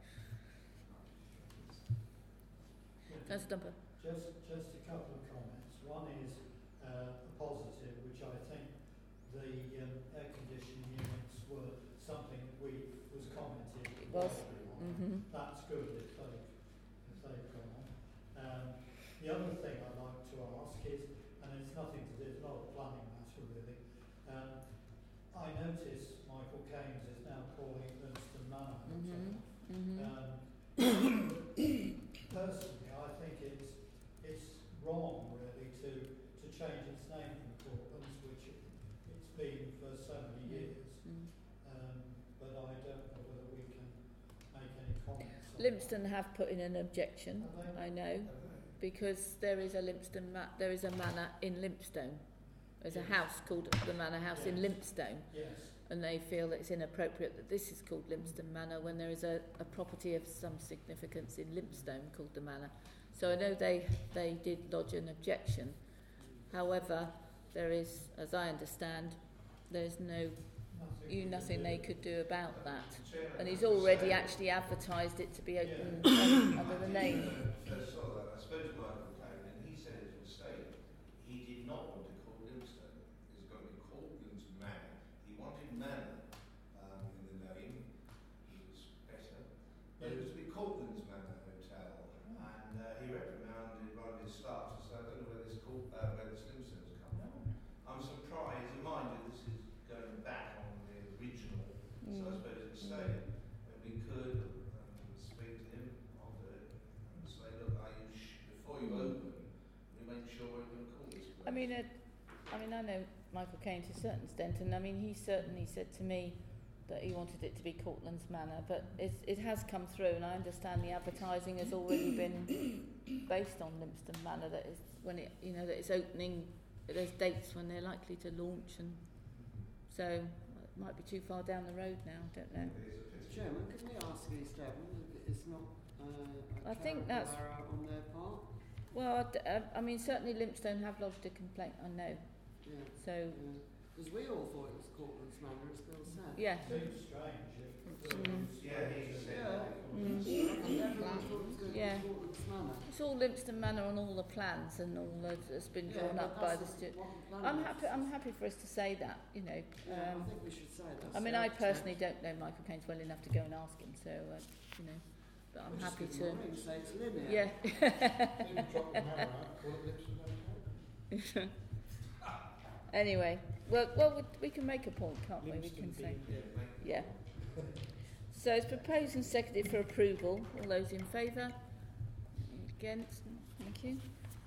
Councillor Dumper. Just, just a couple of comments. One is uh, a positive, which I think the um, air conditioning units were something we was commented. It was. widely on. Mm-hmm. That's good if they've, if they've gone on. Um, the other thing I'd like to ask is, and it's nothing to do, it's not a planning matter really. Um, I notice Michael Keynes is now calling it Livingston Manor Hotel. Mm-hmm. Mm-hmm. Um, personally, I think it's it's wrong really to to change its name from Cortlands, which it, it's been for so many years. Mm. Um, but I don't know whether we can make any comments. on Limpston have put in an objection, Have they? I know, because there is a Limpston ma- there is a manor in Limpstone. There's a Yes. house called the Manor House in Yes. Limpstone, that. Yes. and they feel that it's inappropriate that this is called Limpston Manor when there is a, a property of some significance in Limpstone called the Manor. So I know they they did lodge an objection. However, there is, as I understand, there's no Nothing you we can nothing do. they could do about that. Chairman, And he's I have to already say- actually advertised it to be open Yeah. um, under the name. First saw that, I spoke to Michael Caine and he said it was stayed. He did not want to call Limpstone. It's going to be Cortlands Manor. He wanted Manor um, in the name. It was better. But it was to be Cortlands Manor Hotel. And uh, he reprimanded one of his staff to say, I don't know where this, call, uh, where this Limpstone's come from. I'm surprised, reminded this is going I know Michael Caine to a certain extent, and I mean, he certainly said to me that he wanted it to be Cortlands Manor, but it, it has come through, and I understand the advertising has already been based on Lympstone Manor, that is when it, you know, that it's opening, there's dates when they're likely to launch, and so it might be too far down the road now, I don't know. Chairman, can we ask East Devon if it's not uh, a I think clerical that's- error on their part? Well, I d- uh, I mean, certainly Lympstone have lodged a complaint, I know, Yeah. so, Because we all thought it was Cortlands Manor, as Bill said. yeah. Seems strange if Mm. Yeah, he said Yeah. that. Mm. Everyone thought it was going to Yeah. be Cortlands Manor. It's all Lympstone Manor on all the plans and all that that's been Yeah, drawn but up by the that's stu- what the planning I'm happy. officer I'm said. happy for us to say that. You know. Yeah, I Um, think we should say that. I mean, I personally don't know Michael Caines well enough to go and ask him. So, uh, you know, but I'm happy to. Say it's linear. Yeah. Maybe drop the hammer out, call it Lipson Hotel. Anyway, well, well, we, we can make a point, can't we? We Livingston can say. being Yeah. So it's proposed and seconded for approval. All those in favour? Against? Thank you.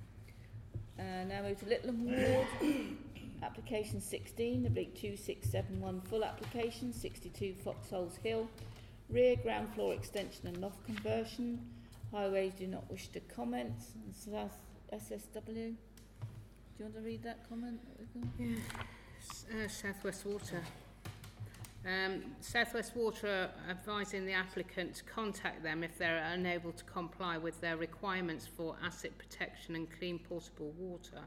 Uh, now move to Littleham Ward. Application sixteen, oblique two six seven one, full application, sixty-two Foxholes Hill. Rear ground floor extension and loft conversion. Highways do not wish to comment. And South S S W. Do you want to read that comment that we've got? Yeah. S- Uh, South West Water. Um, South West Water are advising the applicant to contact them if they're unable to comply with their requirements for asset protection and clean portable water.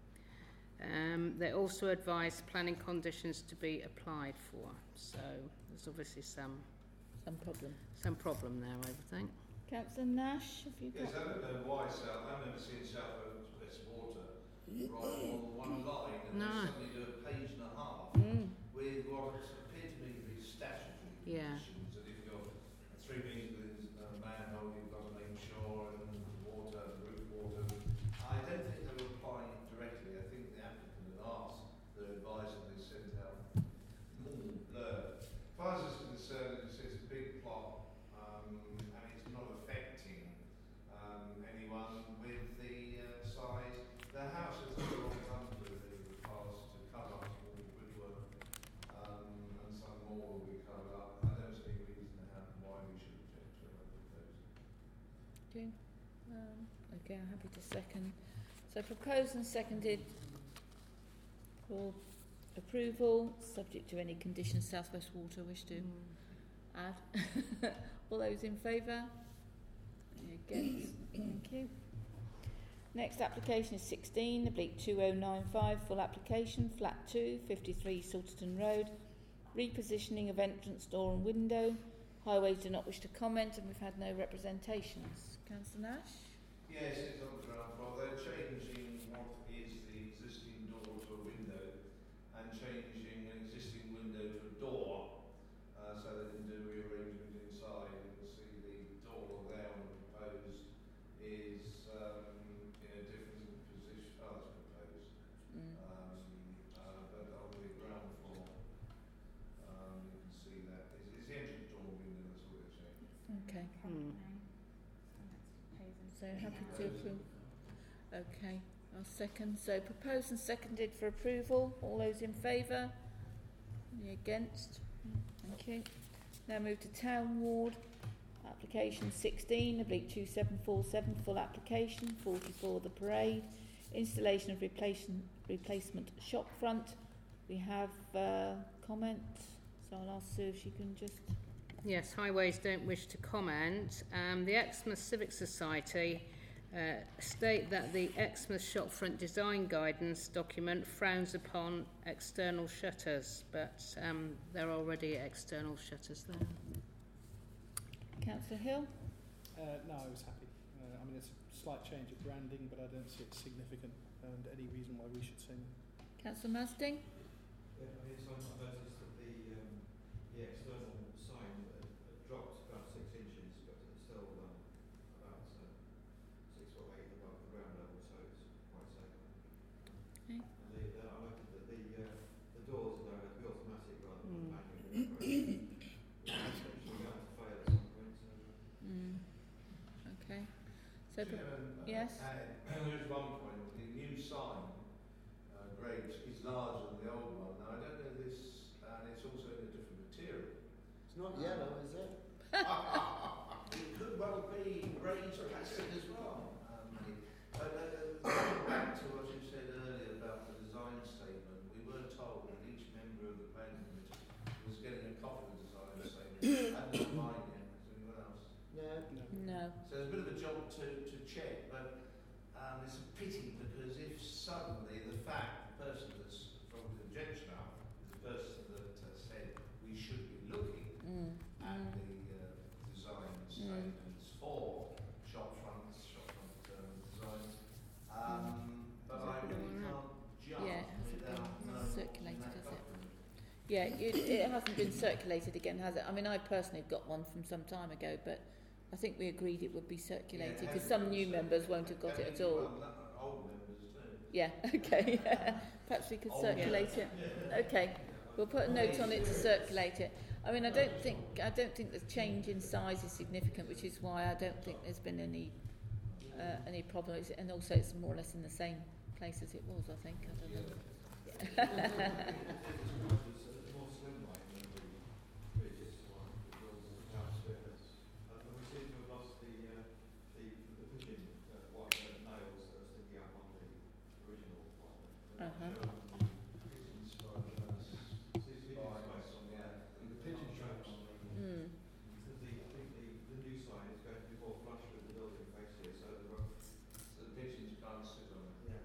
Um, they also advise planning conditions to be applied for. So there's obviously some Some problem. some problem there, I would think. Councillor Nash, have you got? Yes, I don't know why South, I've never seen South West Water right on one line and No. they suddenly do a page and a half Mm. with what appear to me to be statutory Yeah. conditions, that if you've got three metres with a manhole, you've got to make sure, and water, roof water. I don't think they were applying it directly. I think the applicant had asked their advisor, they sent out more blur. As far as it's concerned, it's, it's a big plot, um, and it's not affecting um, anyone with the uh, size. The house has got a long time to do in the past to cover up all the woodwork, um, and some more will be covered up. I don't see any reason how, why we should object to a proposal. Okay. Um, okay, I'm happy to second. So proposed and seconded for approval, subject to any conditions South West Water wish to add. All those in favour? Any against? Thank you. Next application is sixteen, oblique two oh nine five, full application, flat two, fifty-three Salterton Road. Repositioning of entrance door and window. Highways do not wish to comment, and we've had no representations. Councillor Nash? Yes, it's on the ground floor. They're changing what is the existing door to a window and changing an existing window to a door, uh, so they can do rearrangement inside. You'll see the door there on the proposed is um, in a different position. Oh, it's proposed. Mm. Um, uh, but on the ground floor, um, you can see that. It's, it's the entrance door and window, that's all they're changing. Okay. Hmm. So happy to approve. Okay, I'll second. So proposed and seconded for approval. All those in favour? Any against? Thank you. Now move to Town Ward. Application sixteen, oblique two seven four seven, full application, forty-four The Parade. Installation of replacement, replacement shop front. We have uh, comments, so I'll ask Sue if she can just... Yes, Highways don't wish to comment. Um, the Exmouth Civic Society uh, state that the Exmouth Shopfront Design Guidance document frowns upon external shutters, but um, there are already external shutters there. Councillor Hill? Uh, no, I was happy. Uh, I mean, it's a slight change of branding, but I don't see it significant and any reason why we should say no. Councillor Masting? Yeah, I mean, so I noticed that the, um, the external sign had, had dropped about six inches, but it's still um, about uh, six or eight above the ground level, so it's quite safe. Okay. And the, the, I noted that the, uh, the doors are uh, the automatic rather than Mm. manual. Actually going to fail at some point. So, uh, Mm. Okay. So, pro- Chairman, uh, yes? uh, there is one point. The new sign uh, grade is larger than the old one. Now I don't know this, and it's also in a different material. It's not yellow, is it? It could well be raised plastic as well. Um, but uh, going back to what you said earlier about the design statement, we were told that each member of the planning committee was getting a copy of the design statement and not mine yet. Is anyone else? No. No. So there's a bit of a job to, to check, but um, it's a pity because if suddenly the fact, the person that's from the objection up is the person that uh, said we should be looking Mm. at Mm. the uh, design statements for shop fronts, shop front um, designs, um, but Is I that really all right? can't judge Yeah, it hasn't without been knowing what's in circulated, that has it? document. Yeah, it, it hasn't been circulated again, has it? I mean, I personally got one from some time ago, but I think we agreed it would be circulated Yeah, because it has some been new members won't have got it at all. Well, no, old members too. Yeah, okay. Perhaps we could Old circulate it. Okay, we'll put a note on it to circulate it. I mean, I don't think I don't think the change in size is significant, which is why I don't think there's been any uh, any problem. It's, and also, it's more or less in the same place as it was. I think. I don't know. It's more slimline than the previous one because downstairs. And we seem to have lost the uh, the the pigeon uh, what uh, nails that are sticking out on the original one. Uh-huh. Pigeons by us, by us on the app. The pigeon traps. Mm. The, I think the, the new sign is going to be more flush with the building face here, so the rough. So the pigeons can't sit on it. Yeah.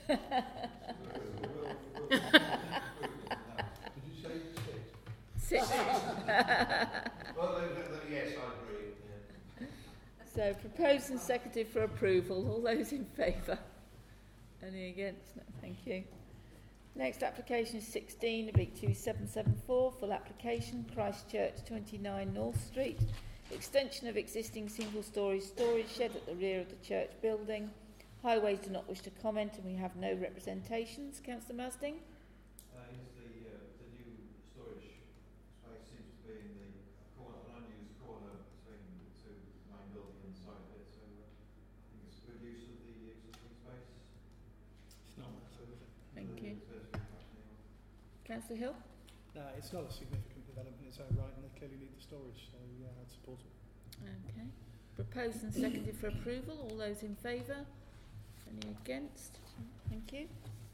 Did you say six? Six. Well, they, they, they, yes, I agree. Yeah. So, proposed and seconded for approval. All those in favour? Any against? No, thank you. Next application is sixteen, oblique two seven seven four, full application, Christchurch twenty-nine North Street, extension of existing single-storey storage shed at the rear of the church building. Highways do not wish to comment and we have no representations. Councillor Masding? Uh, is the uh, the new storage space seems to be in the corner, an unused corner between the two main building and the side of it. So uh, I think it's a good use of the existing space. It's not massive, is it? Thank Uh, you. it's very practical. Councillor Hill? No, it's not a significant development in its own right, and they clearly need the storage, so yeah, I'd support it. Okay. Proposed and seconded for approval. All those in favour? Any against? Thank you.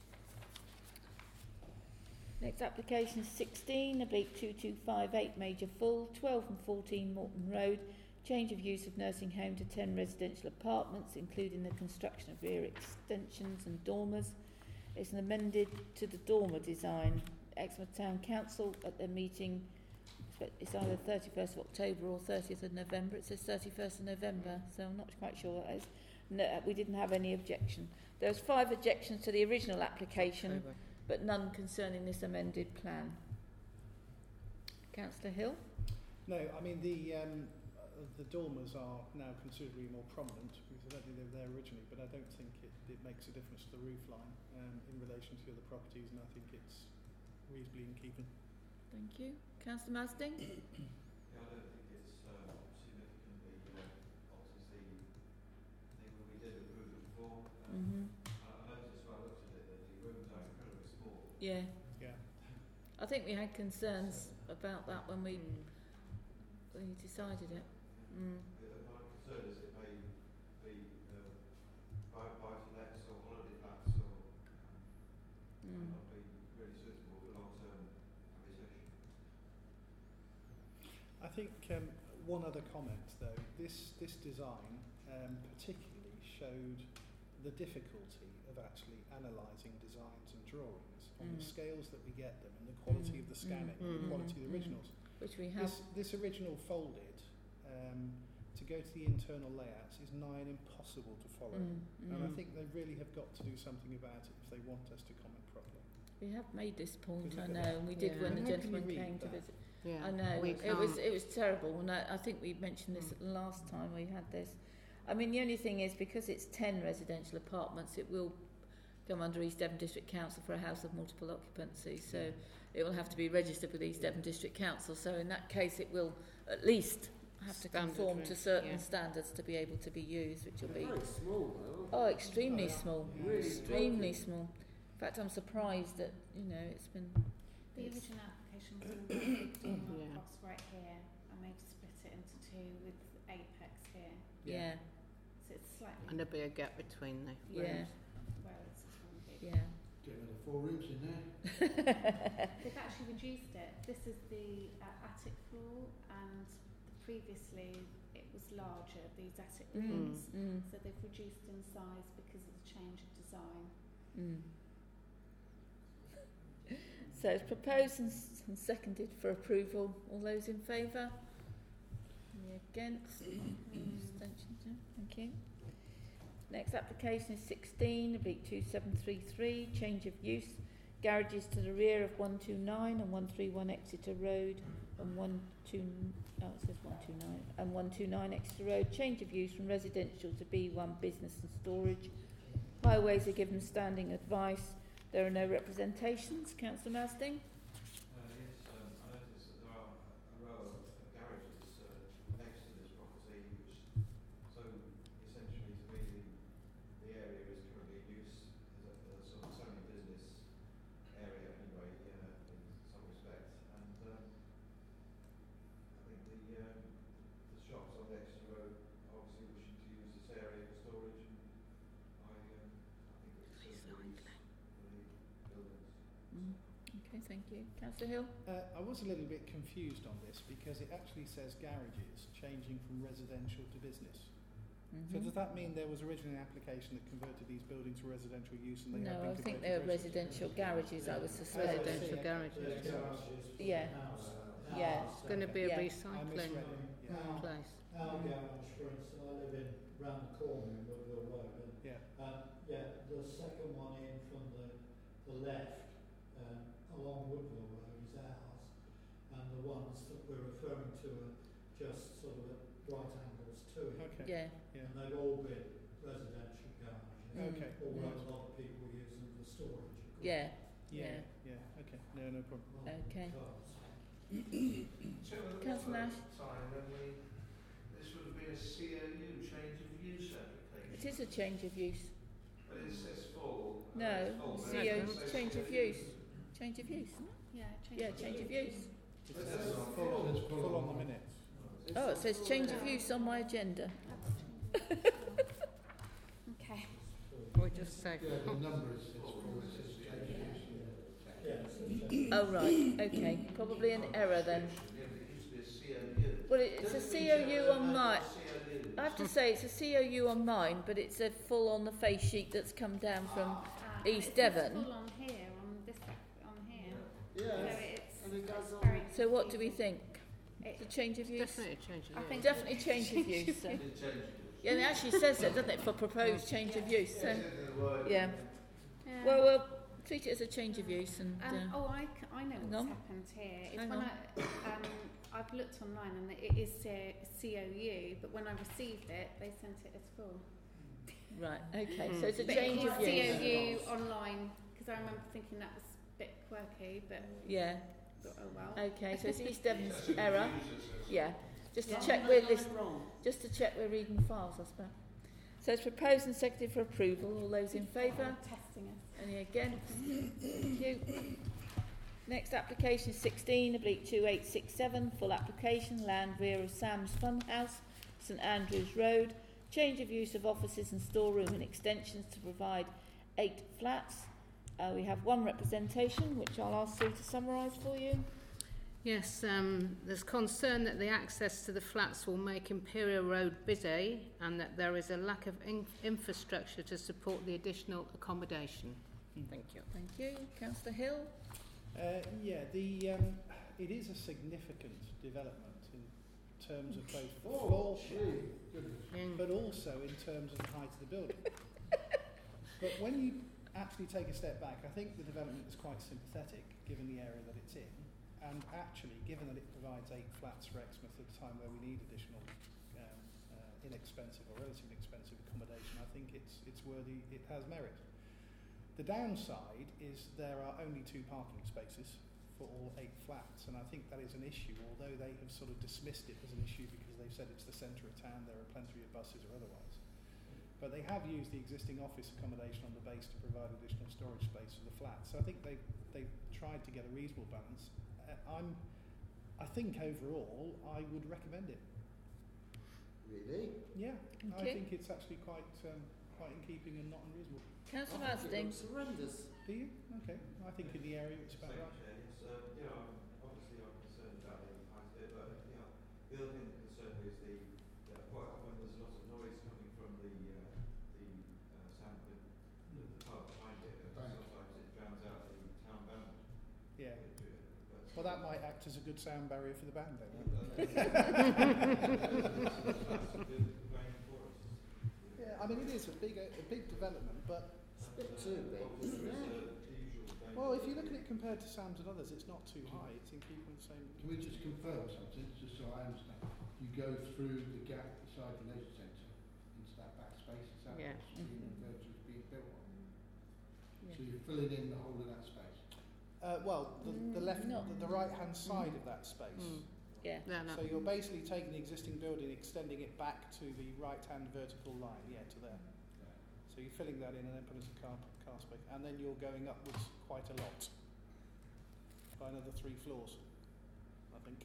Next application is sixteen, oblique two two five eight, Major Full, twelve and fourteen Morton Road. Change of use of nursing home to ten residential apartments, including the construction of rear extensions and dormers. It's an amended to the dormer design. Exmouth Town Council at their meeting, it's either thirty-first of October or thirtieth of November. It says thirty-first of November, so I'm not quite sure what that is. No, we didn't have any objection. There was five objections to the original application, Over. but none concerning this amended plan. Councillor Hill? No, I mean the um, uh, the dormers are now considerably more prominent because I don't think they were there originally, but I don't think it, it makes a difference to the roof line um, in relation to the other properties, and I think it's reasonably in keeping. Thank you. Councillor Masding? Yeah, I don't think it's uh, significantly uh, alters the thing that we did approve it before. Um, Mm-hmm. I, I noticed when I looked at it that the rooms are incredibly small. Yeah. Yeah. I think we had concerns about that when we, when we decided it. Mm. Uh, my concern is it may be uh, buy, buy to lets or holiday flats or um, Mm. might not be really suitable for long-term habitation. I think um, one other comment though, this this design um, particularly showed the difficulty of actually analysing designs and drawings on Mm. the scales that we get them and the quality Mm. of the scanning Mm. and the Mm. quality of the Mm. originals. Which we have. This, this original folded um, to go to the internal layouts is nigh and impossible to follow. Mm. And I Mm. think they really have got to do something about it if they want us to comment properly. We have made this point, Because I look know, at that. and we did Yeah. when And the how can you gentleman read came to that? visit. Yeah, I know, we it was can't- it was terrible, and I, I think we mentioned this Mm. the last time we had this. I mean, the only thing is, because it's ten residential apartments, it will come under East Devon District Council for a house of multiple occupancy, so it will have to be registered with East Devon District Council, so in that case it will at least have to Standard, conform right, to certain yeah. standards to be able to be used, which will They're be very small though. oh extremely small, Really extremely bulky. small. In fact, I'm surprised that, you know, it's been... The it's- original application was all one big dormer Yeah. across right here, and they've split it into two with apex here. Yeah, So it's slightly, And there'll be a gap between the yeah, rooms. whereas this one big. yeah. Get rid of four rooms in there. They've actually reduced it. This is the uh, attic floor, and previously it was larger, these attic Mm, rooms. mm, So they've reduced in size because of the change of design. mm. So it's proposed and, s- and seconded for approval. All those in favour? Any against? Abstentions? No? Thank you. Next application is sixteen, oblique two seven three three, change of use. Garages to the rear of one two nine and one three one Exeter Road and one two, oh it says one two nine, and one two nine Exeter Road. Change of use from residential to B one business and storage. Highways are given standing advice. There are no representations. Councillor Masding? Uh, yes, um, I noticed that there are a row of garages uh, next to this property, which, so essentially to me the, the area is currently in use as a, as a sort of semi-business area anyway, uh, in some respect, and um, I think the, um, the shops on Exeter Road are obviously wishing to use this area for storage, and I, um, I think it's suitable use for the buildings. Mm. Okay, thank you. Councillor Hill? Uh, I was a little bit confused on this because it actually says garages changing from residential to business. So Mhm. does that mean there was originally an application that converted these buildings to residential use and they have No, been I think converted they're to residential garages, I would suspect. Residential garages. There's garages for Yeah. the house. Yeah. house, It's going to uh, be a Yeah. I recycling misread it. Yeah. Our, place. our garage, for instance, I live in round the corner in Woodville Road, and Yeah. Um, yeah, the second one in from the, the left, um, along Woodville Road is ours, and the ones that we're referring to are just sort of at right angles to it. Okay. Yeah. Yeah. And they've all been residential garages, Mm. Okay. although Mm. a lot of people use them for storage. of course. Yeah. Yeah. Yeah. Okay. No, no problem. Rather than Okay. cars. So at Councillor one Nash? time when we, this would have been a C O U, change of use application. It is a change of use. But it says full. uh, No, it's full, but C it O, doesn't say change of C O U. use. Change of use, isn't it? Yeah, change Yeah, of change of use. use. It It says says on full on, It says full on the minutes. Oh, it says change of use on my agenda. Okay. We just say. Yeah, the number is, it's full, it says change of use. Yeah, it's a change. Oh, right, okay. Probably an error then. Yeah, but it used to be a C O U. Well, it- it's a C O U on mine. C O U. I have to say it's a C O U on mine, but it's a full on the face sheet that's come down from. Ah, East it says Devon. full on here, on this, on here. Yeah, So it's, and it goes it's on. very So what do we think? It- It's a change of use? Definitely a change of I use. think- Definitely change of use. So. It changed it. Yeah, and it actually says that, doesn't it, for proposed change of use. So, It says in the word. yeah. Yeah. Well, we'll treat it as a change of use and. Um, Uh, oh, I, c- I know hang what's on. happened here. It's Hang when on. I, um, I've looked online and it is C- COU, but when I received it, they sent it as full. right, okay. So it's a But change it of is use. C O U online, because I remember thinking that was a bit quirky, but Yeah. thought, oh well. Okay. So it's East Devon's error. Yeah. Just to Yeah. check No, we're no, list- wrong. just to check we're reading files, I suppose. So it's proposed and seconded for approval. All those in favour? Testing us. Any against? Thank you. Next application is sixteen, oblique two eight six seven, full application, land rear of Sam's Funhouse, St Andrews Road, change of use of offices and storeroom and extensions to provide eight flats. Uh, we have one representation, which I'll ask Sue to summarise for you. Yes, um, there's concern that the access to the flats will make Imperial Road busy and that there is a lack of in- infrastructure to support the additional accommodation. Thank you. Thank you. Councillor Hill? Uh, yeah, the um, it is a significant development in terms of both Oh, floor gee, plan, goodness. Mm. but also in terms of the height of the building. But when you actually take a step back, I think the development is quite sympathetic given the area that it's in, and actually given that it provides eight flats for Exmouth at a time where we need additional um, uh, inexpensive or relatively expensive accommodation, I think it's it's worthy, it has merit. The downside is there are only two parking spaces for all eight flats, and I think that is an issue, although they have sort of dismissed it as an issue because they've said it's the centre of town, there are plenty of buses or otherwise. But they have used the existing office accommodation on the base to provide additional storage space for the flat. So I think they they've tried to get a reasonable balance. Uh, I'm, I think overall I would recommend it. Really? Yeah, I Okay. think it's actually quite um, quite in keeping and not unreasonable. Councillor I think it Marsden. looks horrendous. Do you? Okay. I think in the area it's about Thank right. you, Chair. Yes, um, you know, I'm, obviously I'm concerned about the height of it, but you know, the other thing that concerns me is the uh, quite often there's a lot of noise coming from the uh, the uh, sound the, the, the pub behind it, and Bank. sometimes it drowns out the town band. Yeah. It- it- but, Well, that might act as a good sound barrier for the band then. uh, Right? Yeah, I mean it is a big a, a big development, but It's a bit too big, isn't it? well, if you look at it compared to Sam's and others, it's not too high. It's in keeping with the same. Can we just confirm something, just so I understand? You go through the gap beside the leisure centre into that back space, is that Yeah. what's being referred to as being built on? Yeah. So you're filling in the whole of that space? Uh, well, the, the Mm, left, no. the, the right-hand side of that space. Mm. Yeah. No, no. So you're basically taking the existing building, extending it back to the right-hand vertical line, yeah, to there. So you're filling that in and then putting some car, car space, and then you're going upwards quite a lot by another three floors, I think.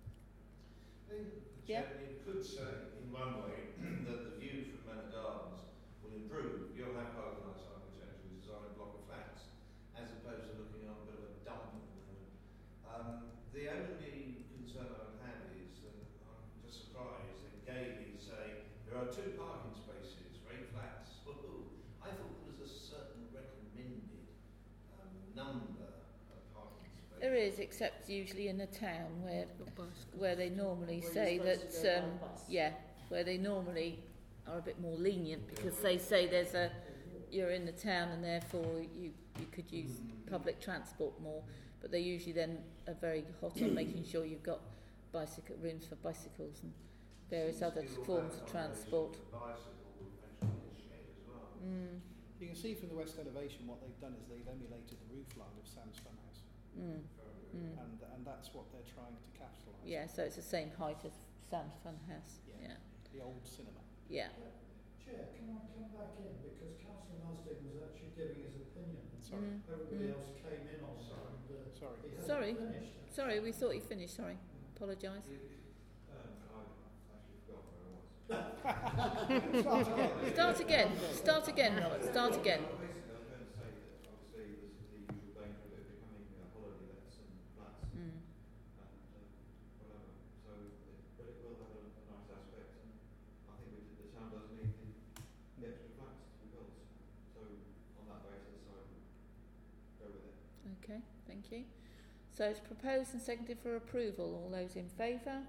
Yeah. You could say, in one way, that the view from Manor Gardens will improve. You'll have organised architectural design a block of flats, as opposed to looking on a bit of a dump at the moment. Um, the only concern I would have is, and I'm just surprised that Gailey say there are two parking spaces for eight flats. Woohoo! I thought there was a certain recommended um, number of parking spaces. There is, except usually in a town where where they normally Where say you're that supposed to go um, by bus. yeah, where they normally are a bit more lenient because they say there's a you're in the town and therefore you you could use public transport more, but they usually then are very hot on making sure you've got bicycle rooms for bicycles and various other You'll forms have of transport. Bicycle with actually a shed as well. Mm, You can see from the west elevation what they've done is they've emulated the roof line of Sam's Funhouse, mm, mm. and and that's what they're trying to capitalise. Yeah, so it's the same height as Sam's Funhouse. Yeah. Yeah, The old cinema. yeah. Chair, can I come back in, because Councillor Marsden was actually giving his opinion, and Sorry. Mm, everybody mm. else came in on it, and uh, Sorry. he hadn't Sorry. finished. Sorry, we thought you finished. Sorry, apologise. Um, I actually forgot where I was. Start again. Start again. Start again, Robert. Start again. Well, basically, I was going to say that obviously there's the usual danger of it becoming uh, holiday lets and flats Mm. and uh, whatever. So, it, but it will have a, a nice aspect, and I think we did, the town does need the, the extra flats to be built. So, on that basis, I would go with it. Okay, thank you. So it's proposed and seconded for approval. All those in favour?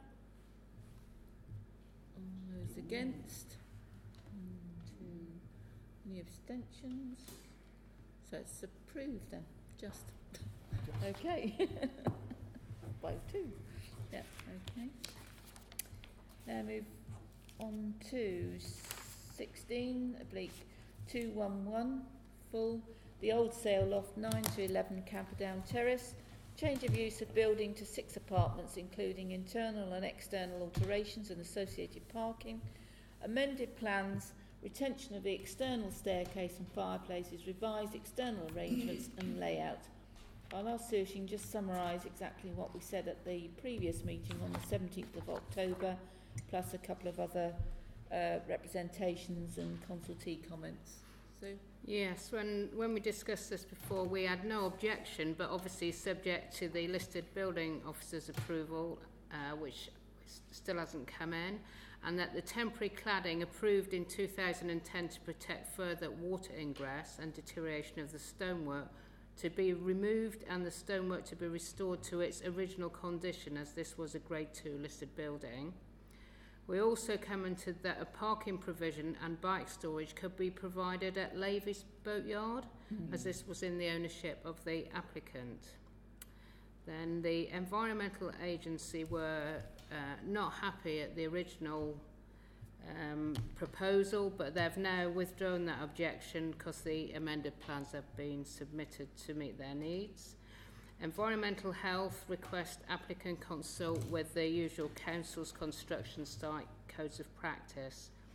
All those against? One, two. Any abstentions? So it's approved then, just. Okay. By two. Yeah, okay. Now move on to sixteen, oblique two one one, full, the old sale loft nine to eleven Camperdown Terrace, change of use of building to six apartments including internal and external alterations and associated parking, amended plans, retention of the external staircase and fireplaces, revised external arrangements and layout. I'll ask Sue if she can just summarise exactly what we said at the previous meeting on the seventeenth of October, plus a couple of other uh, representations and consultee comments. Sue? Yes, when, when we discussed this before, we had no objection, but obviously subject to the listed building officer's approval, uh, which s- still hasn't come in, and that the temporary cladding approved in two thousand ten to protect further water ingress and deterioration of the stonework to be removed and the stonework to be restored to its original condition, as this was a grade two listed building. We also commented that a parking provision and bike storage could be provided at Lavis Boatyard, Mm. as this was in the ownership of the applicant. Then the environmental agency were uh, not happy at the original um, proposal, but they've now withdrawn that objection because the amended plans have been submitted to meet their needs. Environmental Health request applicant consult with the usual council's construction site codes of practice,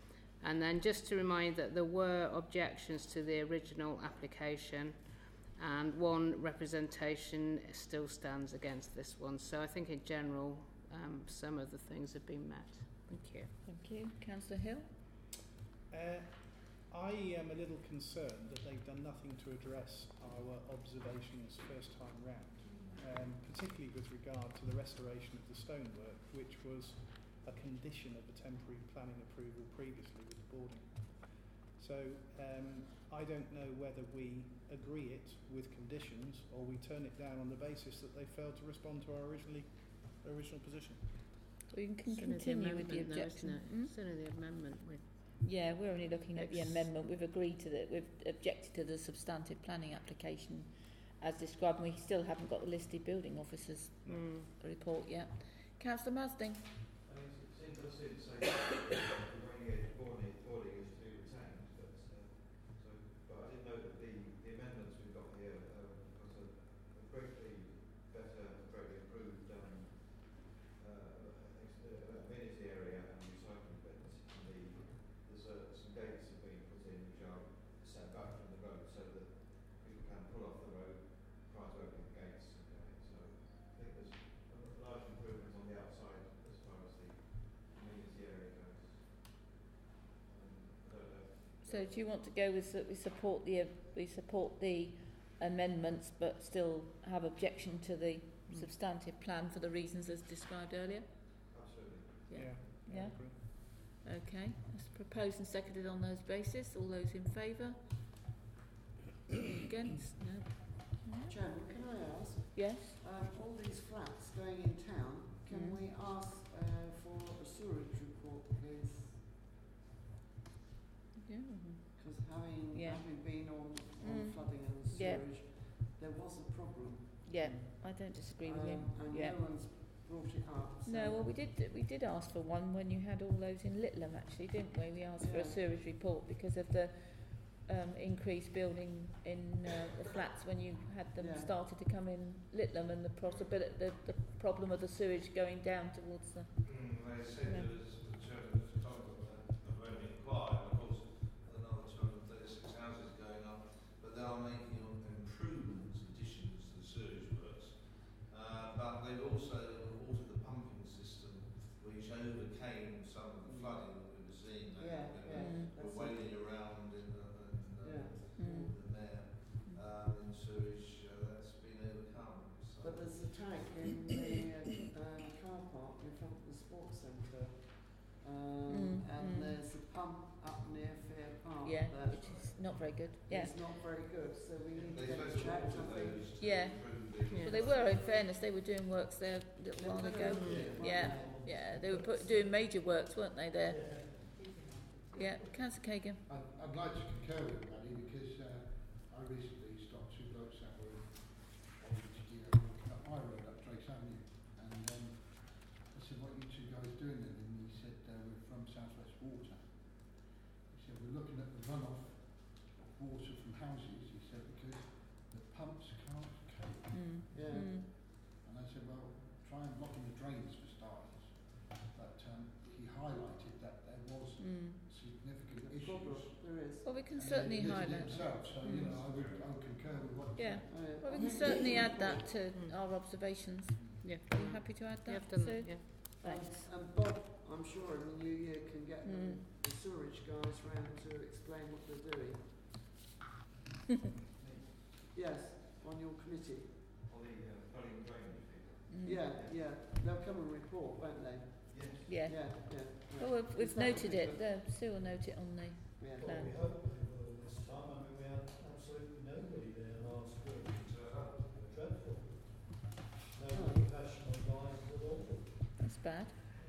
And then just to remind that there were objections to the original application, and one representation still stands against this one. So I think in general, um, some of the things have been met. Thank you. Thank you. Councillor Hill? Uh, I am a little concerned that they've done nothing to address our observations first time round, um, particularly with regard to the restoration of the stonework, which was a condition of a temporary planning approval previously with the boarding. So um, I don't know whether we agree it with conditions or we turn it down on the basis that they failed to respond to our originally original position. We can It's only continue with the amendment though, objection. isn't it? Hmm? It's only the amendment with Yeah, we're only looking at the Ex- amendment. We've agreed to that. We've objected to the substantive planning application as described, and we still haven't got the listed building officers mm. report yet. Councillor Masding? I mean, it seems to say that the Rainier boarding, boarding is to be retained, but, uh, so, but I did note that the, the amendments we've got here um, was a, a greatly better, greatly improved um, uh, ex- uh, amenity area and recycling bins. And the, there's uh, some gates have been put in which are set back from the road so that people can pull off the road prior to opening the gates. Okay, so I think there's a large improvement on the outside as far as the community area goes. Um, I don't know. So do you want to go with that we support the we support the amendments but still have objection to the Mm. substantive plan for the reasons as described earlier? Absolutely. Yeah. Yeah. Yeah. I agree. Okay. That's proposed and seconded on those basis. All those in favour? Against? No. No? Chairman, can I ask, Yes? um, all these flats going in town, can Mm. we ask uh, for a sewerage report, please? Yeah. Because having, Yeah. having been on, on Mm. flooding and Yeah. sewerage, there was a problem. Yeah. I don't disagree with you. Um, and Yeah. no one's brought it up. So No, well, we did we did ask for one when you had all those in Litlam, actually, didn't we? We asked for a Yeah. sewage report because of the um, increased building in uh, the flats when you had them Yeah. started to come in Litlam, and the possibility, the, the problem of the sewage going down towards the. Mm, they said Yeah. there was the two hundred photographer have only inquired, and of course another two hundred thirty-six houses going up, but they are making improvements, additions to the sewage works. Uh, but they've also altered the pumping system, which overcame some of the flooding that we were seeing. They Yeah, they yeah. Mm. were That's wailing around in the, in the, Yeah. Mm. in there, um, in sewage. Uh, that's been overcome. So. But there's a tank in the uh, um, car park in front of the sports centre, um, Mm, and mm. there's a pump up near Fair Park. Yeah, there. which is not very good. Yeah. It's not very good, so we need to They get it supposed to checked, alter I think. those to Yeah. improve the Yeah. Well, they were, in fairness, they were doing works there a little They're while gonna ago. do it, weren't Yeah. they? Yeah, they were put, doing major works, weren't they? There. Yeah, Councillor Kagan. I'd, I'd like to concur with Paddy because uh, I recently stopped two blokes that were on the walking up my road up Trace Avenue, and um, I said, "What are you two guys doing then?" And he said, uh, "We're from South West Water." He said, "We're looking at the runoff of water from houses." He said, "Because the pumps can't cope." Mm. Yeah. Mm. And I said, "Well, try and block in the drains for starters." But um, he highlighted that there was Mm. significant The issues. problem, there is. Well, we can And certainly he admitted it highlight. himself, so you Mm. know, I would, I would concur with what. Yeah. Oh, yeah. Well, we I can think certainly it's add that to important. our observations. Yeah. Are you happy to add Yeah, that? I've done Sue? that, yeah. Thanks. Um, and Bob, I'm sure in the new year can get the, Mm. the sewerage guys round to explain what they're doing. Yes, on your committee. On the uh, flooding and drainage people. Mm. Yeah, yeah. They'll come and report, won't they? Yes. Yeah. Yeah, yeah. Well, we've, Is we've that noted what it. we- The Sue will note it on the. Yeah. Well, Plan. we hope they will this time. I mean, we had absolutely nobody there last week. Dreadful. No Oh. professional guys at all. That's bad.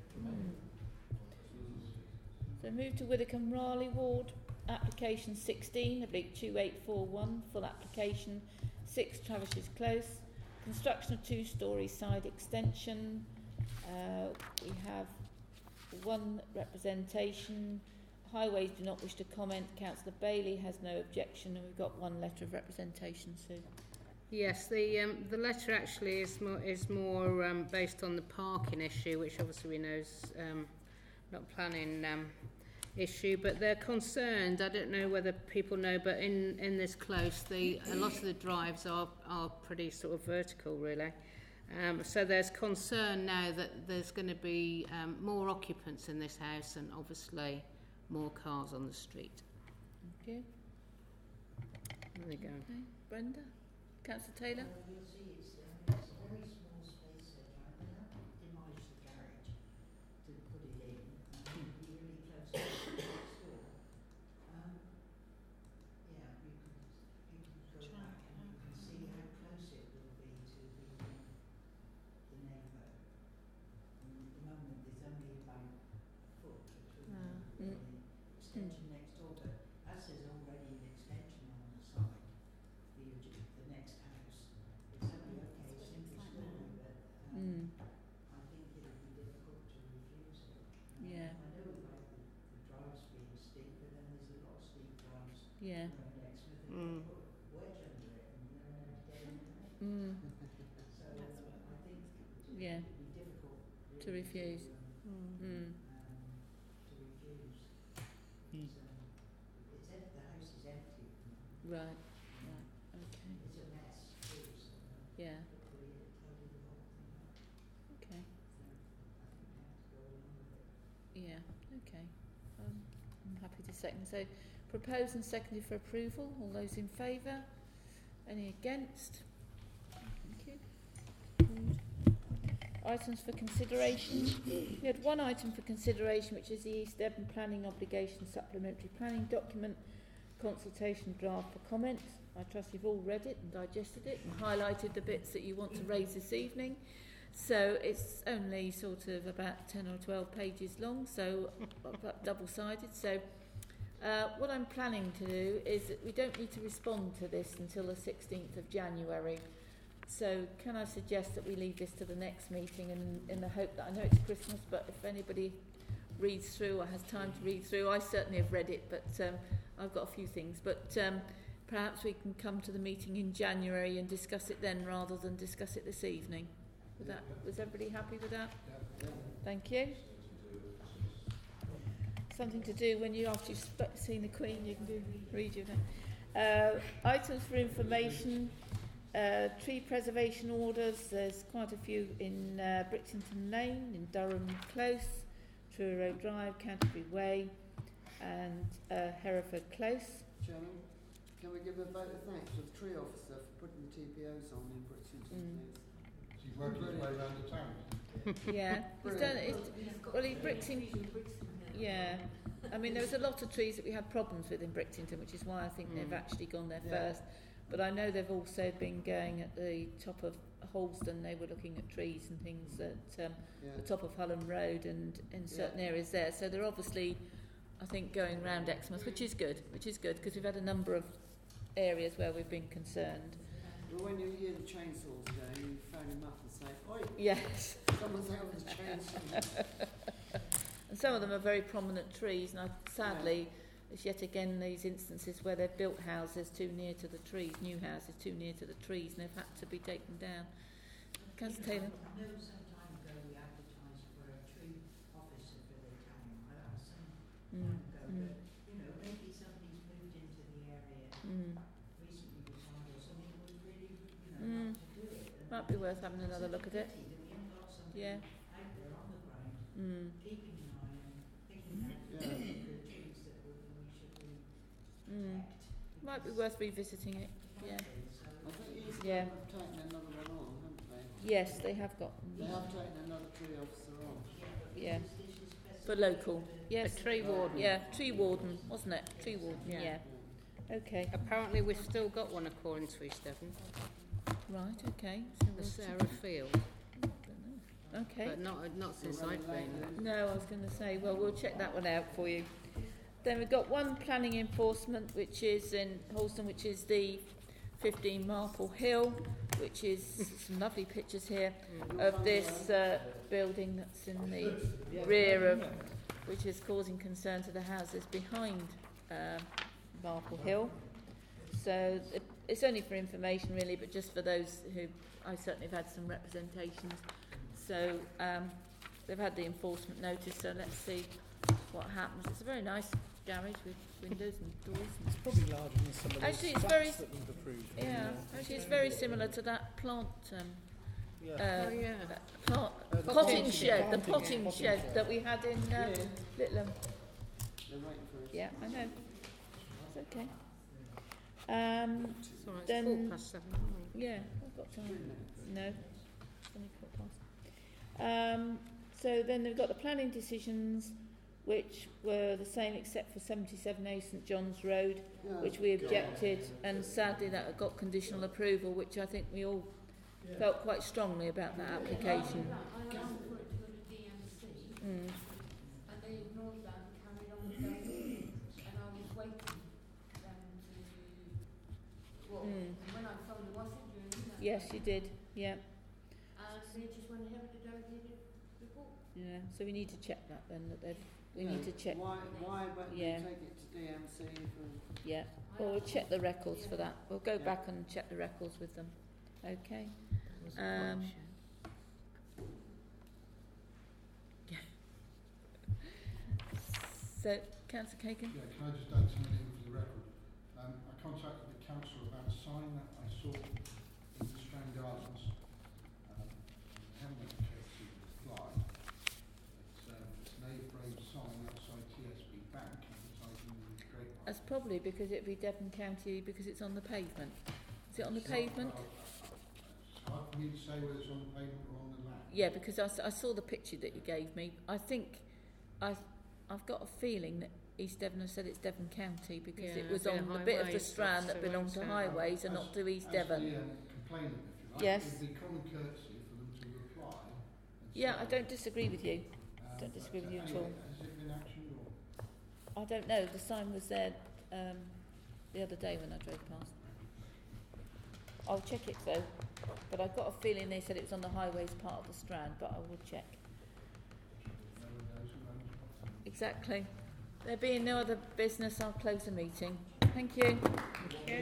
So move to Widdicombe Raleigh Ward, application sixteen, oblique two eight four one, full application, six Travishes Close, construction of two-storey side extension. Uh, we have one representation. Highways do not wish to comment. Councillor Bailey has no objection, and we've got one letter of representation, Sue. Yes, the um, the letter actually is more is more um, based on the parking issue, which obviously we know is um, not planning um, issue, but they're concerned. I don't know whether people know, but in, in this close, the a lot of the drives are, are pretty sort of vertical, really. Um, so there's concern now that there's going to be um, more occupants in this house and obviously more cars on the street. Thank you. There we go. Okay. Brenda? Councillor Taylor? Well, you'll see it's, um, it's a very small space there, John. They have demolished the garage to put it in. Um, it'll be really close to the next door. Um, yeah, you can, you can go Try back and you can see how close it will be to the, um, the neighbour. And at the moment, there's only about a foot between Ah. the, Mm. the extension next door, but as there's already an extension on the side, the, adj- the next house, it's only okay, That's what it simple looks like story, now. but um, Mm. I think it'll be difficult to refuse it. Um, Yeah. I know we like the, the drives being steep, but then there's a lot of steep drives Yeah. around Exmouth, and Mm. you put a wedge under it and you're never to get in there. Mm. So That's um, I think it Yeah. would be difficult To really refuse. To, um, Mm. um, to refuse. Mm. It's, um, it's em- the house is empty. Right. Right. Okay. It's a mess too, so uh, Yeah. hopefully it'll tidy the whole thing up. Okay. So I think we have to go along with it. Yeah. Okay. Um, I'm happy to second. So, proposed and seconded for approval. All those in favour? Any against? Thank you. Approved. Items for consideration. We had one item for consideration, which is the East Devon Planning Obligation Supplementary Planning Document Consultation Draft for comment. I trust you've all read it and digested it and highlighted the bits that you want to raise this evening. So it's only sort of about ten or twelve pages long, so about double-sided. So uh, what I'm planning to do is that we don't need to respond to this until the sixteenth of January. So can I suggest that we leave this to the next meeting, and in the hope that, I know it's Christmas, but if anybody reads through or has time to read through, I certainly have read it, but um, I've got a few things. But um, perhaps we can come to the meeting in January and discuss it then rather than discuss it this evening. Was, that, was everybody happy with that? Yeah. Thank you. Something to do when you, after you've sp- seen the Queen, you can do, read you then. Uh, items for information. Uh, tree preservation orders, there's quite a few in uh, Brixington Lane, in Durham Close, Truro Road Drive, Canterbury Way, and uh, Hereford Close. Chairman, can we give a vote of thanks to the tree officer for putting the T P Os on in Brixington, Mm. please? He's working his way around the town. Yeah, he's done it. Well, he Brixington. Yeah, I mean there was a lot of trees that we had problems with in Brixington, which is why I think Mm. they've actually gone there Yeah. first. But I know they've also been going at the top of Holston. They were looking at trees and things at um, Yeah. the top of Hullen Road and in certain Yeah. areas there. So they're obviously, I think, going round Exmouth, which is good, which is good because we've had a number of areas where we've been concerned. Well, when you hear the chainsaws going, you phone them up and say, oi, Yes, someone's out with a chainsaw. and some of them are very prominent trees, and I, sadly, there's yet again these instances where they've built houses too near to the trees, new houses too near to the trees, and they've had to be taken down. Councillor Taylor? I know some time ago we advertised for a tree officer for the town. I that was some Mm. time ago, Mm. but you know, maybe somebody's moved into the area Mm. recently retired or something would really, you know, Mm. like to do it. And Might be worth having another look at it. Pity that we haven't got somebody Yeah. out there on the ground Mm. keeping an eye and picking out Yeah. the trees that we, we should be Mm. protect. Might be because worth revisiting it. Yeah. frankly, so I think East Yeah. Devon have taken another one on, haven't they? Yes, they have got. They have taken another tree officer on. yeah, but Yeah. this is- this is For specific local. to- Yes. A tree warden. Yeah, tree warden, wasn't it? Tree warden, Yeah. yeah. Okay. Apparently we've still got one according to East Devon, Right, okay. So the we'll Sarah Field, Okay. but not not since I've been. No, I was going to say, well, we'll check that one out for you. Then we've got one planning enforcement, which is in Holston, which is the fifteen Marple Hill, which is some lovely pictures here of this uh, building that's in the rear of, which is causing concern to the houses behind uh, Marple Hill. So it, it's only for information really, but just for those who, I certainly have had some representations. So um, they've had the enforcement notice, so let's see what happens. It's a very nice garage with windows and doors. And It's probably larger than some of the Actually, it's flats very- that we've approved. yeah, actually, it's very similar to that plant. Um, Yeah. uh, Oh, yeah. uh, plant, Uh, the potting potting shed, the shed. potting Potting shed shed. that we had in uh, Yeah. Littleham. They're waiting for us. Yeah, I know. It's okay. Um, It's all right, it's Then- quarter past seven, aren't we? yeah, I've got Three time. minutes. No, it's only quarter past. Um, so then they've got the planning decisions, which were the same except for seventy-seven A St John's Road, Yeah. which we objected, and sadly that got conditional approval, which I think we all felt quite strongly about that application. I asked for it to go to D M C, Mm. and they ignored that and carried on with their and I was waiting for them to, well, Mm. when I phoned them, I said, you know, Yes, you did. Yeah, and they just went ahead with the delegated report. yeah. So we need to check that then. That they've. We Yeah, need to check. Why, why won't Yeah. they take it to D M C for... Yeah. Well, we'll check the records for that. We'll go back and check the records with them. Okay. That was a Um, watershed. So, Councillor Kagan. Yeah, can I just add something in for the record? Um, I contacted the council about a sign that I saw in the Strand Gardens. Um, I haven't had a chance to reply. It's, um, it's an A-frame sign outside T S B Bank advertising the Great Park. That's probably because it'd be Devon County because it's on the pavement. Is it on the It's pavement? not- It's hard for me to say whether it's on the pavement or on the land. Yeah, because I, s- I saw the picture that you gave me. I think I, I've got a feeling that East Devon have said it's Devon County because Yeah, it was a bit on of the bit of the highways, strand that that's the belonged to road highways and As- not to East As Devon. the um, complainant, if you like, Yes. it'd be common courtesy for them to reply. and Yeah, say, I don't disagree with you. um, don't but, disagree with uh, you at anyway, all. Has it been actioned or? I don't know. The sign was there um, the other day when I drove past. I'll check it though, but I've got a feeling they said it was on the highways part of the strand, but I will check. No one knows who owns what. Exactly. There being no other business, I'll close the meeting. Thank you.